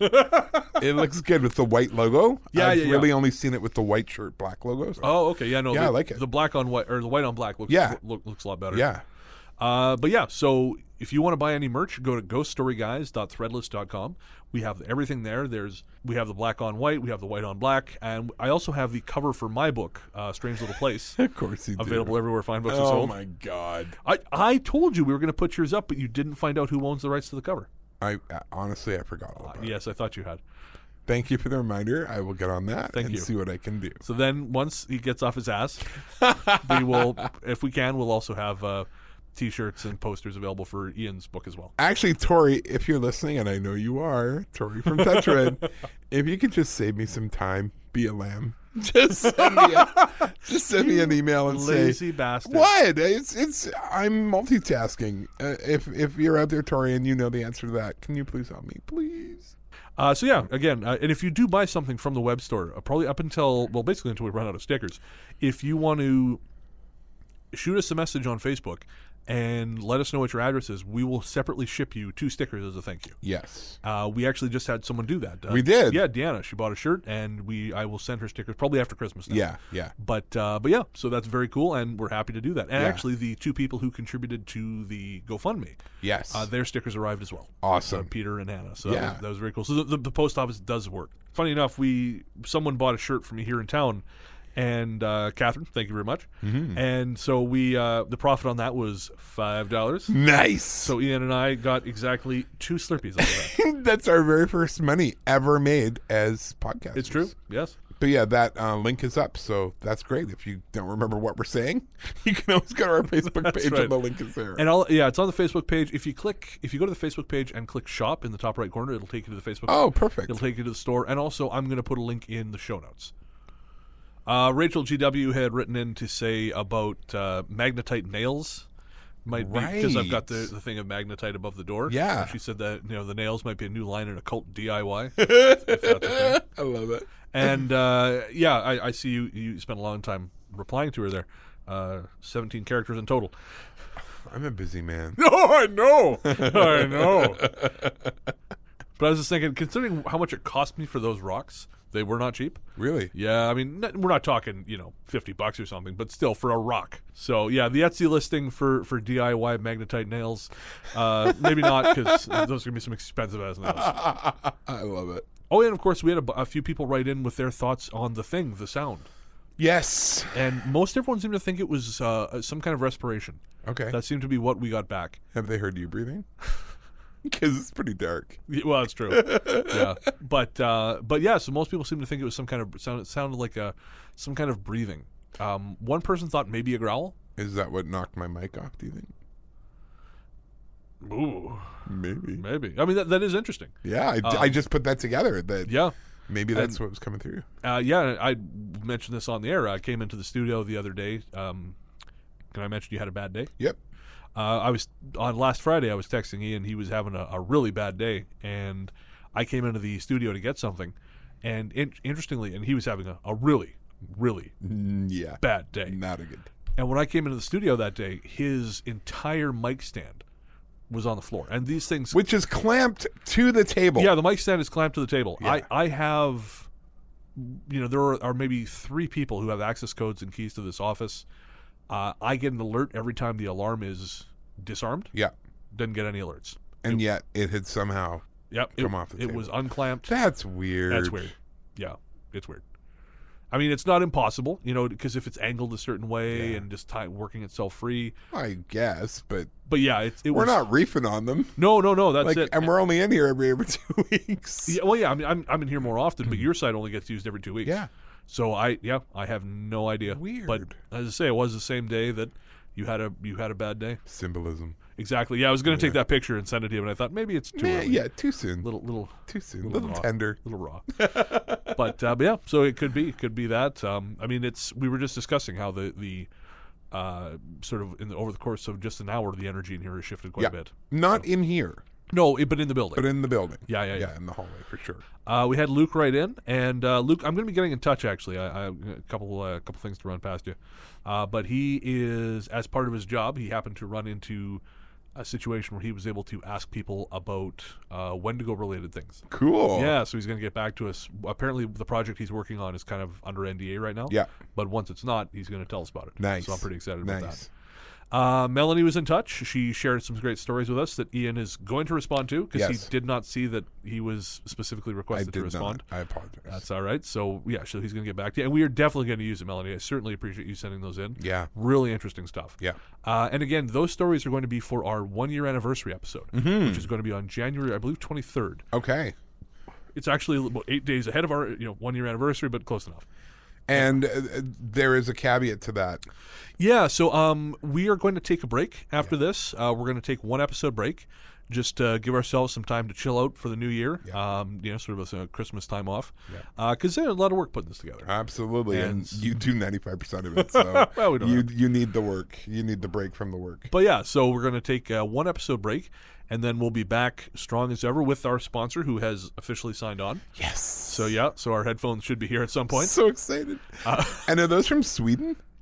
It looks good with the white logo. Yeah, I've yeah, yeah. really only seen it with the white shirt, black logo. so- Oh, okay, yeah, no, Yeah, the, I like it. The black on white or the white on black looks Yeah. look, looks a lot better. yeah. Uh, but yeah, so if you want to buy any merch, go to ghost story guys dot threadless dot com. We have everything there. There's we have the black on white, we have the white on black, and I also have the cover for my book, uh, Strange Little Place, Of course you do. available everywhere fine books are Oh sold. my God! I, I told you we were going to put yours up, but you didn't find out who owns the rights to the cover. I uh, honestly I forgot all Uh, about it. yes, I thought you had. Thank you for the reminder. I will get on that Thank and you. see what I can do. So then once he gets off his ass, we will, if we can, we'll also have uh, T-shirts and posters available for Ian's book as well. Actually, Tori, if you're listening, and I know you are, Tori from Touchwood, if you could just save me some time, be a lamb. Just send me, a, just send me an email and Lazy say bastard. what? It's it's. I'm multitasking. Uh, if if you're out there, Tori, and you know the answer to that, can you please help me, please? Uh, so yeah, again, uh, and if you do buy something from the web store, uh, probably up until well, basically until we run out of stickers, if you want to shoot us a message on Facebook and let us know what your address is. We will separately ship you two stickers as a thank you. Yes. Uh, we actually just had someone do that. Uh, We did. Yeah, Deanna. She bought a shirt, and we I will send her stickers probably after Christmas now. Yeah, yeah. But uh, but yeah, so that's very cool, and we're happy to do that. And Yeah. actually, the two people who contributed to the GoFundMe, Yes. uh, their stickers arrived as well. Awesome. Uh, Peter and Hannah. So Yeah. that, was, that was very cool. So the, the, the post office does work. Funny enough, we someone bought a shirt from me here in town, and uh, Catherine, thank you very much. Mm-hmm. And so we uh, the profit on that was five dollars. Nice. So Ian and I got exactly two Slurpees out of that. That's our very first money ever made as podcasters. It's true. Yes. But yeah, that uh, link is up, so that's great. If you don't remember what we're saying, you can always go to our Facebook That's page right. and the link is there. And I'll, yeah, it's on the Facebook page. If you click, if you go to the Facebook page and click shop in the top right corner, it'll take you to the Facebook. Oh, perfect. It'll take you to the store, and also I'm going to put a link in the show notes. Uh, Rachel G W had written in to say about uh, magnetite nails. Might be because I've got the, Right. the thing of magnetite above the door. Yeah. And she said that you know the nails might be a new line in a cult D I Y. if that's a thing. I love it. And uh, yeah, I, I see you. You spent a long time replying to her there. Uh, Seventeen characters in total. I'm a busy man. No, I know, I know. But I was just thinking, considering how much it cost me for those rocks, they were not cheap. Really? Yeah, I mean, n- we're not talking, you know, fifty bucks or something, but still for a rock. So yeah, the Etsy listing for, for D I Y magnetite nails, uh, maybe not because those are gonna be some expensive ass nails. I love it. Oh, and of course we had a, bu- a few people write in with their thoughts on the thing, the sound, Yes. and most everyone seemed to think it was uh, some kind of respiration. Okay. That seemed to be what we got back. Have they heard you breathing? Because it's pretty dark. Yeah, well, it's true. Yeah, but uh, but yeah. So most people seem to think it was some kind of sound. It sounded like a some kind of breathing. Um, one person thought maybe a growl. Is that what knocked my mic off, do you think? Ooh, Maybe. maybe. I mean, that that is interesting. Yeah, I, Um, I just put that together. That Yeah, Maybe that's And- what was coming through. uh, yeah. I mentioned this on the air. I came into the studio the other day. Um, can I mention you had a bad day? Yep. Uh, I was on last Friday. I was texting Ian. He was having a, a really bad day, and I came into the studio to get something. And in, interestingly, and he was having a, a really, really Mm, yeah. bad day. Not a good. And when I came into the studio that day, his entire mic stand was on the floor. And these things, Which is clamped to the table. yeah, the mic stand is clamped to the table. Yeah. I, I have, you know, there are, are maybe three people who have access codes and keys to this office. Uh, I get an alert every time the alarm is disarmed. Yeah. Didn't get any alerts. And yet it had somehow. Yep, Come it, off the it table. was unclamped. That's weird. That's weird. Yeah, it's weird. I mean, it's not impossible, you know, because if it's angled a certain way Yeah. and just tie, working itself free. I guess, but But yeah, it, it we're was not reefing on them. No, no, no. That's Like, it. and we're only in here every every two weeks. Yeah, well, yeah. I mean, I'm I'm in here more often, but your site only gets used every two weeks. Yeah. So I, yeah, I have no idea. Weird. But as I say, it was the same day that you had a you had a bad day. Symbolism. Exactly. Yeah, I was going to take that picture and send it to you, and I thought maybe it's too Man, early. yeah, too soon. Little little Too soon. little Little raw. tender. little raw. but, uh, but yeah, so it could be, it could be that. Um, I mean, it's we were just discussing how the the uh, sort of in the, over the course of just an hour, the energy in here has shifted quite Yeah. a bit. Not in here, No, it, but in the building. but in the building. Yeah, yeah, yeah. Yeah, in the hallway for sure. Uh, we had Luke write in, and uh, Luke, I'm going to be getting in touch. Actually, I, I a couple uh, couple things to run past you, uh, but he is, as part of his job, he happened to run into a situation where he was able to ask people about uh, Wendigo related things. Cool. Yeah, so he's going to get back to us. Apparently, the project he's working on is kind of under N D A right now. Yeah. but once it's not, he's going to tell us about it. Nice. So I'm pretty excited about Nice. that. Uh, Melanie was in touch. She shared some great stories with us that Ian is going to respond to because Yes. he did not see that he was specifically I requested to did respond. not. I apologize. That's all right. So yeah, so he's going to get back to you, and we are definitely going to use it, Melanie. I certainly appreciate you sending those in. Yeah. really interesting stuff. Yeah. Uh, and again, those stories are going to be for our one-year anniversary episode, Mm-hmm. which is going to be on January, I believe, twenty-third. Okay. It's actually about eight days ahead of our you know one-year anniversary, but close enough. And uh, there is a caveat to that. Yeah, so um, we are going to take a break after this. Uh, we're going to take one episode break, just uh, give ourselves some time to chill out for the new year. Yeah. Um, you know, sort of a, a Christmas time off, Yeah. because there's a lot of work putting this together. Absolutely. And, And- you do ninety-five percent of it. So Well, we don't you have- you need the work. You need the break from the work. But yeah, so we're going to take uh, one episode break, and then we'll be back strong as ever with our sponsor, who has officially signed on. Yes. So yeah, so our headphones should be here at some point. So excited. Uh, and are those from Sweden?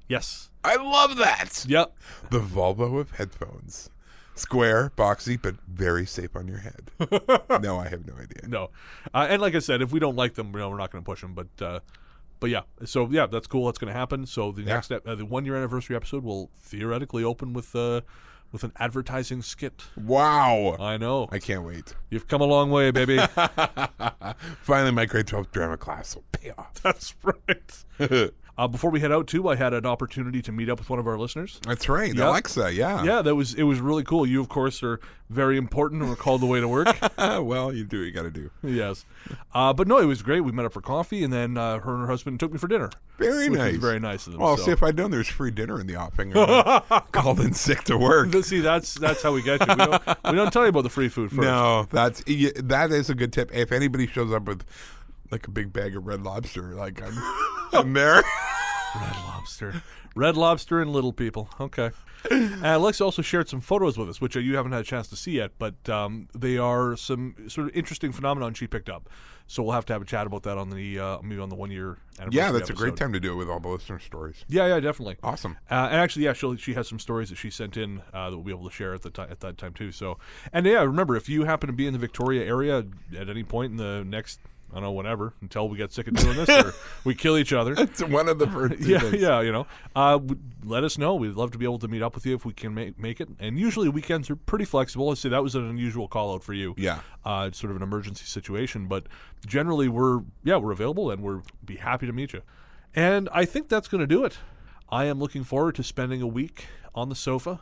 Yes. I love that. Yep. The Volvo of headphones. Square, boxy, but very safe on your head. No, I have no idea. No. Uh, and like I said, if we don't like them, you know, we're not going to push them. But uh, but yeah, so yeah, that's cool. That's going to happen. So the Yeah. next ep- uh, the one year anniversary episode will theoretically open with uh, with an advertising skit. Wow. I know. I can't wait. You've come a long way, baby. Finally, my grade twelve drama class will pay off. That's right. Uh, before we head out, too, I had an opportunity to meet up with one of our listeners. That's right. Yep. Alexa, yeah. Yeah, that was it was really cool. You, of course, are very important and were called away to work. Well, you do what you got to do. Yes. Uh, but no, it was great. We met up for coffee, and then uh, her and her husband took me for dinner. Very which nice. was very nice of them. Well, so. see, if I'd known there's free dinner in the offing, I would've called in sick to work. See, that's that's how we get you. We don't, we don't tell you about the free food first. No, that's y- that is a good tip. If anybody shows up with like a big bag of Red Lobster, like I'm, I'm there. Red Lobster. Red Lobster and Little People. Okay. And Alexa also shared some photos with us, which uh, you haven't had a chance to see yet, but um, they are some sort of interesting phenomenon she picked up. So we'll have to have a chat about that on the uh, maybe on the one year anniversary. Yeah, that's a great episode. time to do it with all the listener stories. Yeah, yeah, definitely. Awesome. Uh, and actually, yeah, she she has some stories that she sent in uh, that we'll be able to share at the ti- at that time too. So, and yeah, remember if you happen to be in the Victoria area at any point in the next, I don't know, whenever, until we get sick of doing this or we kill each other. It's one of the first two Yeah, things. yeah, you know. Uh, w- let us know. We'd love to be able to meet up with you if we can make make it. And usually weekends are pretty flexible. I'd say that was an unusual call out for you. Yeah. Uh, it's sort of an emergency situation, but generally we're yeah we're available and we're be happy to meet you. And I think that's going to do it. I am looking forward to spending a week on the sofa,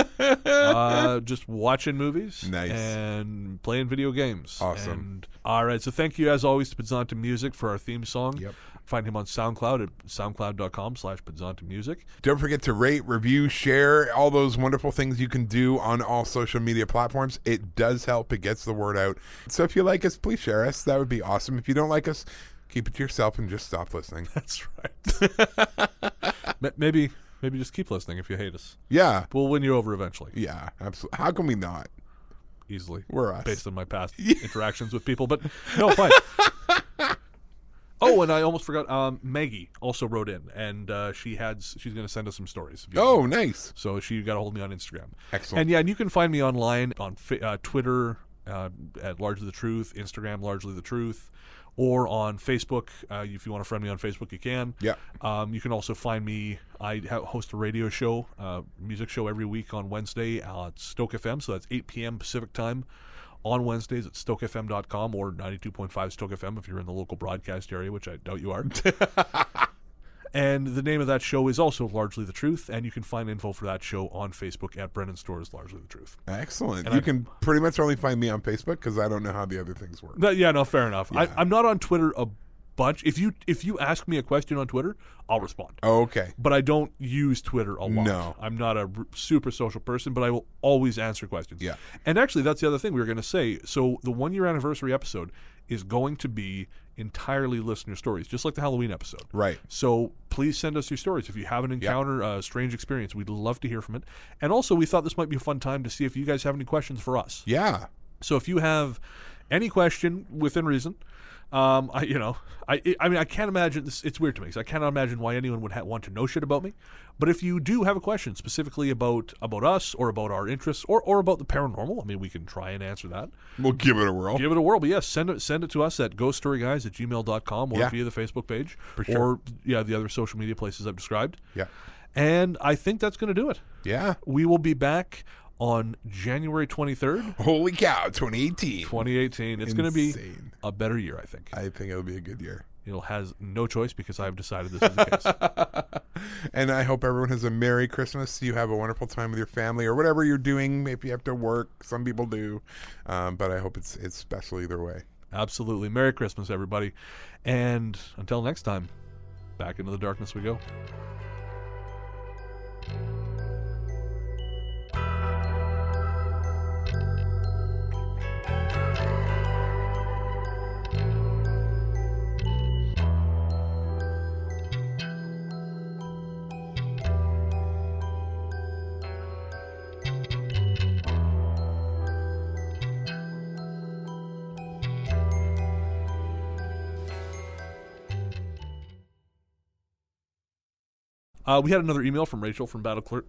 uh, just watching movies, Nice. and playing video games. Awesome. And, all right, so thank you as always to Pizzanta Music for our theme song. Yep. Find him on SoundCloud at soundcloud.com slash Pizzanta Music. Don't forget to rate, review, share, all those wonderful things you can do on all social media platforms. It does help. It gets the word out. So if you like us, please share us. That would be awesome. If you don't like us, keep it to yourself and just stop listening. That's right. M- maybe maybe just keep listening if you hate us. Yeah. We'll win you over eventually, Yeah, absolutely. How can we not? easily. We're us. Based on my past interactions with people. But no, fine. Oh, and I almost forgot. Um, Maggie also wrote in, and uh, she had she's going to send us some stories. if you Oh, want. nice. So she got a hold of me on Instagram. Excellent. And yeah, and you can find me online on fi- uh, Twitter uh, at Largely the Truth, Instagram Largely the Truth, or on Facebook. Uh, if you want to friend me on Facebook, you can. Yeah. Um, you can also find me. I ha- host a radio show, uh, music show every week on Wednesday uh, at Stoke F M. So that's eight p.m. Pacific time. On Wednesdays at stoke f m dot com or ninety-two point five Stoke F M if you're in the local broadcast area, which I doubt you are. And the name of that show is also Largely the Truth, and you can find info for that show on Facebook at Brennan Stores Largely the Truth. Excellent. And you I- can pretty much only find me on Facebook because I don't know how the other things work. No, yeah, no, fair enough. I, Yeah. I'm not on Twitter a bunch. If you if you ask me a question on Twitter, I'll respond. Oh, okay. But I don't use Twitter a lot. No. I'm not a r- super social person, but I will always answer questions. Yeah. And actually, that's the other thing we were going to say. So the one year anniversary episode is going to be entirely listener stories, just like the Halloween episode. Right. So please send us your stories. If you have an encounter, a strange experience, we'd love to hear from it. And also, we thought this might be a fun time to see if you guys have any questions for us. Yeah. So if you have any question within reason, um, I you know, I I mean I can't imagine this. It's weird to me because I cannot imagine why anyone would ha- want to know shit about me. But if you do have a question specifically about about us or about our interests or, or about the paranormal, I mean we can try and answer that. We'll give it a whirl. Give it a whirl. But yes, send it send it to us at ghost story guys at gmail dot com or Yeah. via the Facebook page For sure. or yeah the other social media places I've described. Yeah. And I think that's going to do it. Yeah. We will be back on January twenty-third. Holy cow, twenty eighteen. twenty eighteen. It's going to be Insane. a better year, I think. I think it'll be a good year. It has no choice because I've decided this is the case. And I hope everyone has a Merry Christmas. You have a wonderful time with your family or whatever you're doing. Maybe you have to work. Some people do. Um, but I hope it's it's special either way. Absolutely. Merry Christmas, everybody. And until next time, back into the darkness we go. Uh, we had another email from Rachel from Battle Clerk.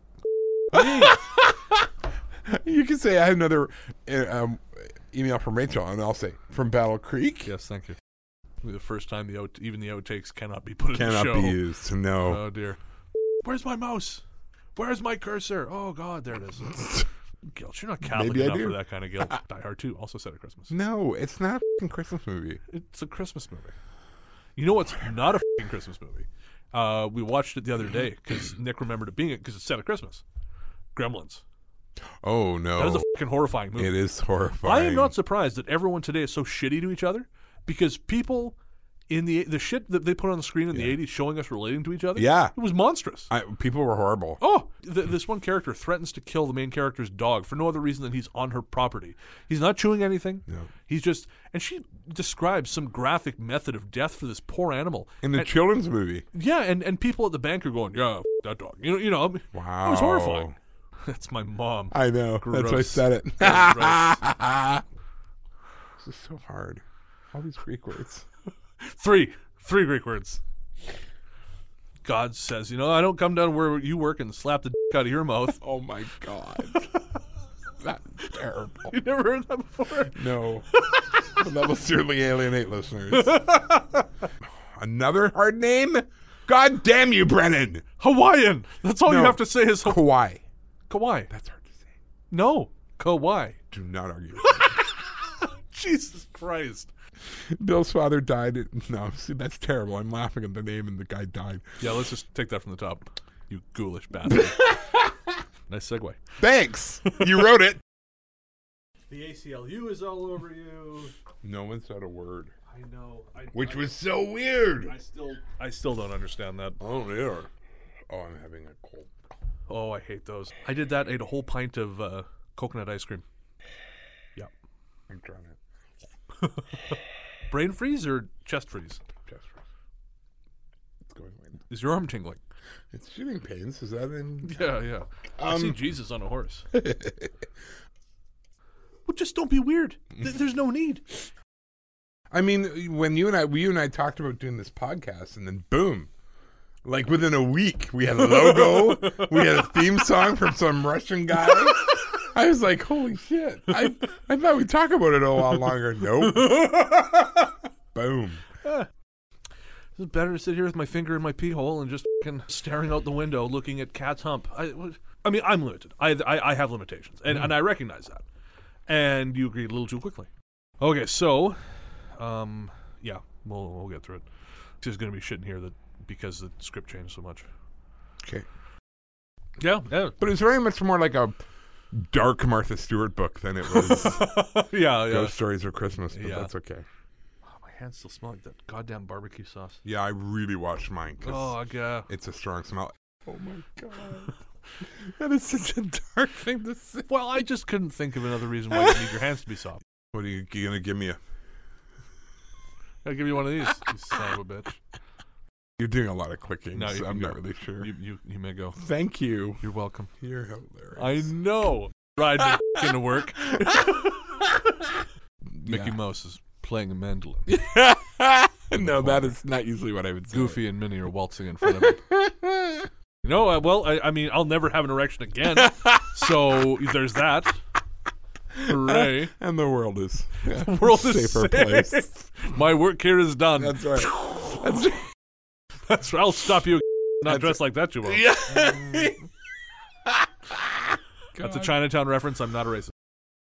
You can say I had another uh, um, email from Rachel, and I'll say from Battle Creek. Yes, thank you. The first time the out- even the outtakes cannot be put Cannot in the show. be used. No. Oh dear. Where's my mouse? Where's my cursor? Oh God, there it is. Guilt. You're not Catholic Maybe I enough do. for that kind of guilt. Die Hard two, also set at Christmas. No, it's not a f***ing Christmas movie. It's a Christmas movie. You know what's not a f***ing Christmas movie? Uh, we watched it the other day because Nick remembered it being it because it's set at Christmas. Gremlins. Oh no, That is a f***ing horrifying movie. it is horrifying. I am not surprised that everyone today is so shitty to each other because people in the the shit that they put on the screen in the eighties showing us relating to each other, Yeah. it was monstrous. I, people were horrible. Oh, th- this one character threatens to kill the main character's dog for no other reason than he's on her property. He's not chewing anything. No. He's just, and she describes some graphic method of death for this poor animal. In the And- children's movie. yeah, and, and people at the bank are going, yeah, f- that dog. You know, you know. Wow. It was horrifying. That's my mom. I know. That's why I Gross. said it. Gross. This is so hard. All these Greek words. Three. Three Greek words. God says, you know, I don't come down where you work and slap the dick out of your mouth. Oh my God. That's terrible. You never heard that before? No. But that will certainly alienate listeners. Another hard name? God damn you, Brennan. Hawaiian. That's all you No. have to say is Hawaii. Kauai. Kauai. That's hard to say. No. Kauai. Do not argue. Jesus Christ. Bill's father died. At, no, see, that's terrible. I'm laughing at the name and the guy died. Yeah, let's just take that from the top. You ghoulish bastard. Nice segue. Thanks. You wrote it. The A C L U is all over you. No one said a word. I know. I, Which I, was so weird. I still, I still don't understand that. Oh, yeah. Oh, I'm having a cold. Oh, I hate those. I did that. Ate a whole pint of uh, coconut ice cream. Yeah. I'm trying it. Brain freeze or chest freeze? Chest freeze. It's going right now. Is your arm tingling? It's shooting pains. Is that in? Yeah, yeah. I Um, see Jesus on a horse. Well, just don't be weird. Th- There's no need. I mean, when you and I, we you and I talked about doing this podcast, and then boom, like within a week, we had a logo, we had a theme song from some Russian guy. I was like, holy shit! I I thought we'd talk about it a while longer. Nope. Boom. It's better to sit here with my finger in my pee hole and just fucking staring out the window, looking at cat's hump. I, I mean, I'm limited. I, I, I have limitations, and, and I recognize that. And you agreed a little too quickly. Okay, so, um, yeah, we'll we'll get through it. There's going to be shit in here that because the script changed so much. Okay. Yeah, yeah, But it's very much more like a dark Martha Stewart book than it was yeah, yeah. Ghost Stories of Christmas. But Yeah. that's okay. Oh, my hands still smell like that goddamn barbecue sauce. Yeah, I really washed mine. 'Cause Oh, yeah. it's a strong smell. Oh my god. That is such a dark thing to say. Well, I just couldn't think of another reason why you need your hands to be soft. What are you, you gonna give me a I'll give you one of these, you son of a bitch. You're doing a lot of clicking, No, you so can I'm go. not really sure. You, you, you may go. Thank you. You're welcome. You're hilarious. I know. Ride the into work. Mickey Yeah. Mouse is playing a mandolin. No, that is not usually what I would say. Goofy and Minnie are waltzing in front of him. You know, uh, well, I, I mean, I'll never have an erection again. So there's that. Hooray. And the world is yeah, The world a is safer safe. place. My work here is done. That's right. That's right. That's right. I'll stop you. Not That's dressed like that, you won't. Yeah. That's a Chinatown reference. I'm not a racist.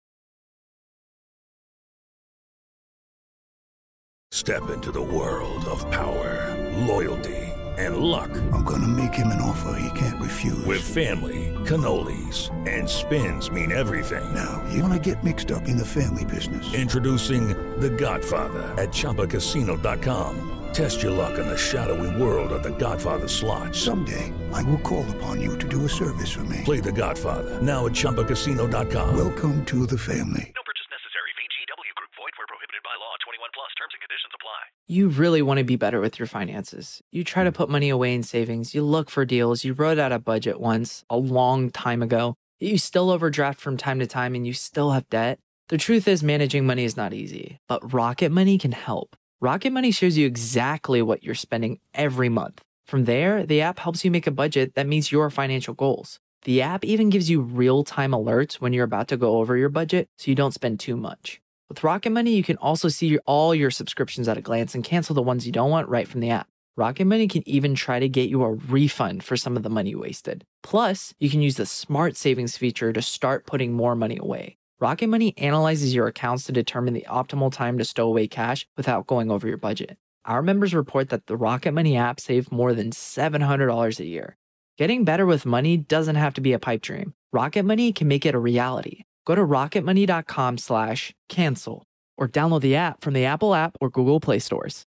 Step into the world of power, loyalty, and luck. I'm gonna make him an offer he can't refuse. With family, cannolis, and spins mean everything. Now, you wanna get mixed up in the family business. Introducing The Godfather at Chumba Casino dot com. Test your luck in the shadowy world of The Godfather slot. Someday, I will call upon you to do a service for me. Play The Godfather now at Chumba Casino dot com. Welcome to the family. No purchase necessary. V G W Group. Void where prohibited by law. twenty-one plus. Terms and conditions apply. You really want to be better with your finances. You try to put money away in savings. You look for deals. You wrote out a budget once a long time ago. You still overdraft from time to time and you still have debt. The truth is managing money is not easy, but Rocket Money can help. Rocket Money shows you exactly what you're spending every month. From there, the app helps you make a budget that meets your financial goals. The app even gives you real-time alerts when you're about to go over your budget so you don't spend too much. With Rocket Money, you can also see all your subscriptions at a glance and cancel the ones you don't want right from the app. Rocket Money can even try to get you a refund for some of the money you wasted. Plus, you can use the Smart Savings feature to start putting more money away. Rocket Money analyzes your accounts to determine the optimal time to stow away cash without going over your budget. Our members report that the Rocket Money app saved more than seven hundred dollars a year. Getting better with money doesn't have to be a pipe dream. Rocket Money can make it a reality. Go to rocketmoney.com slash cancel or download the app from the Apple app or Google Play stores.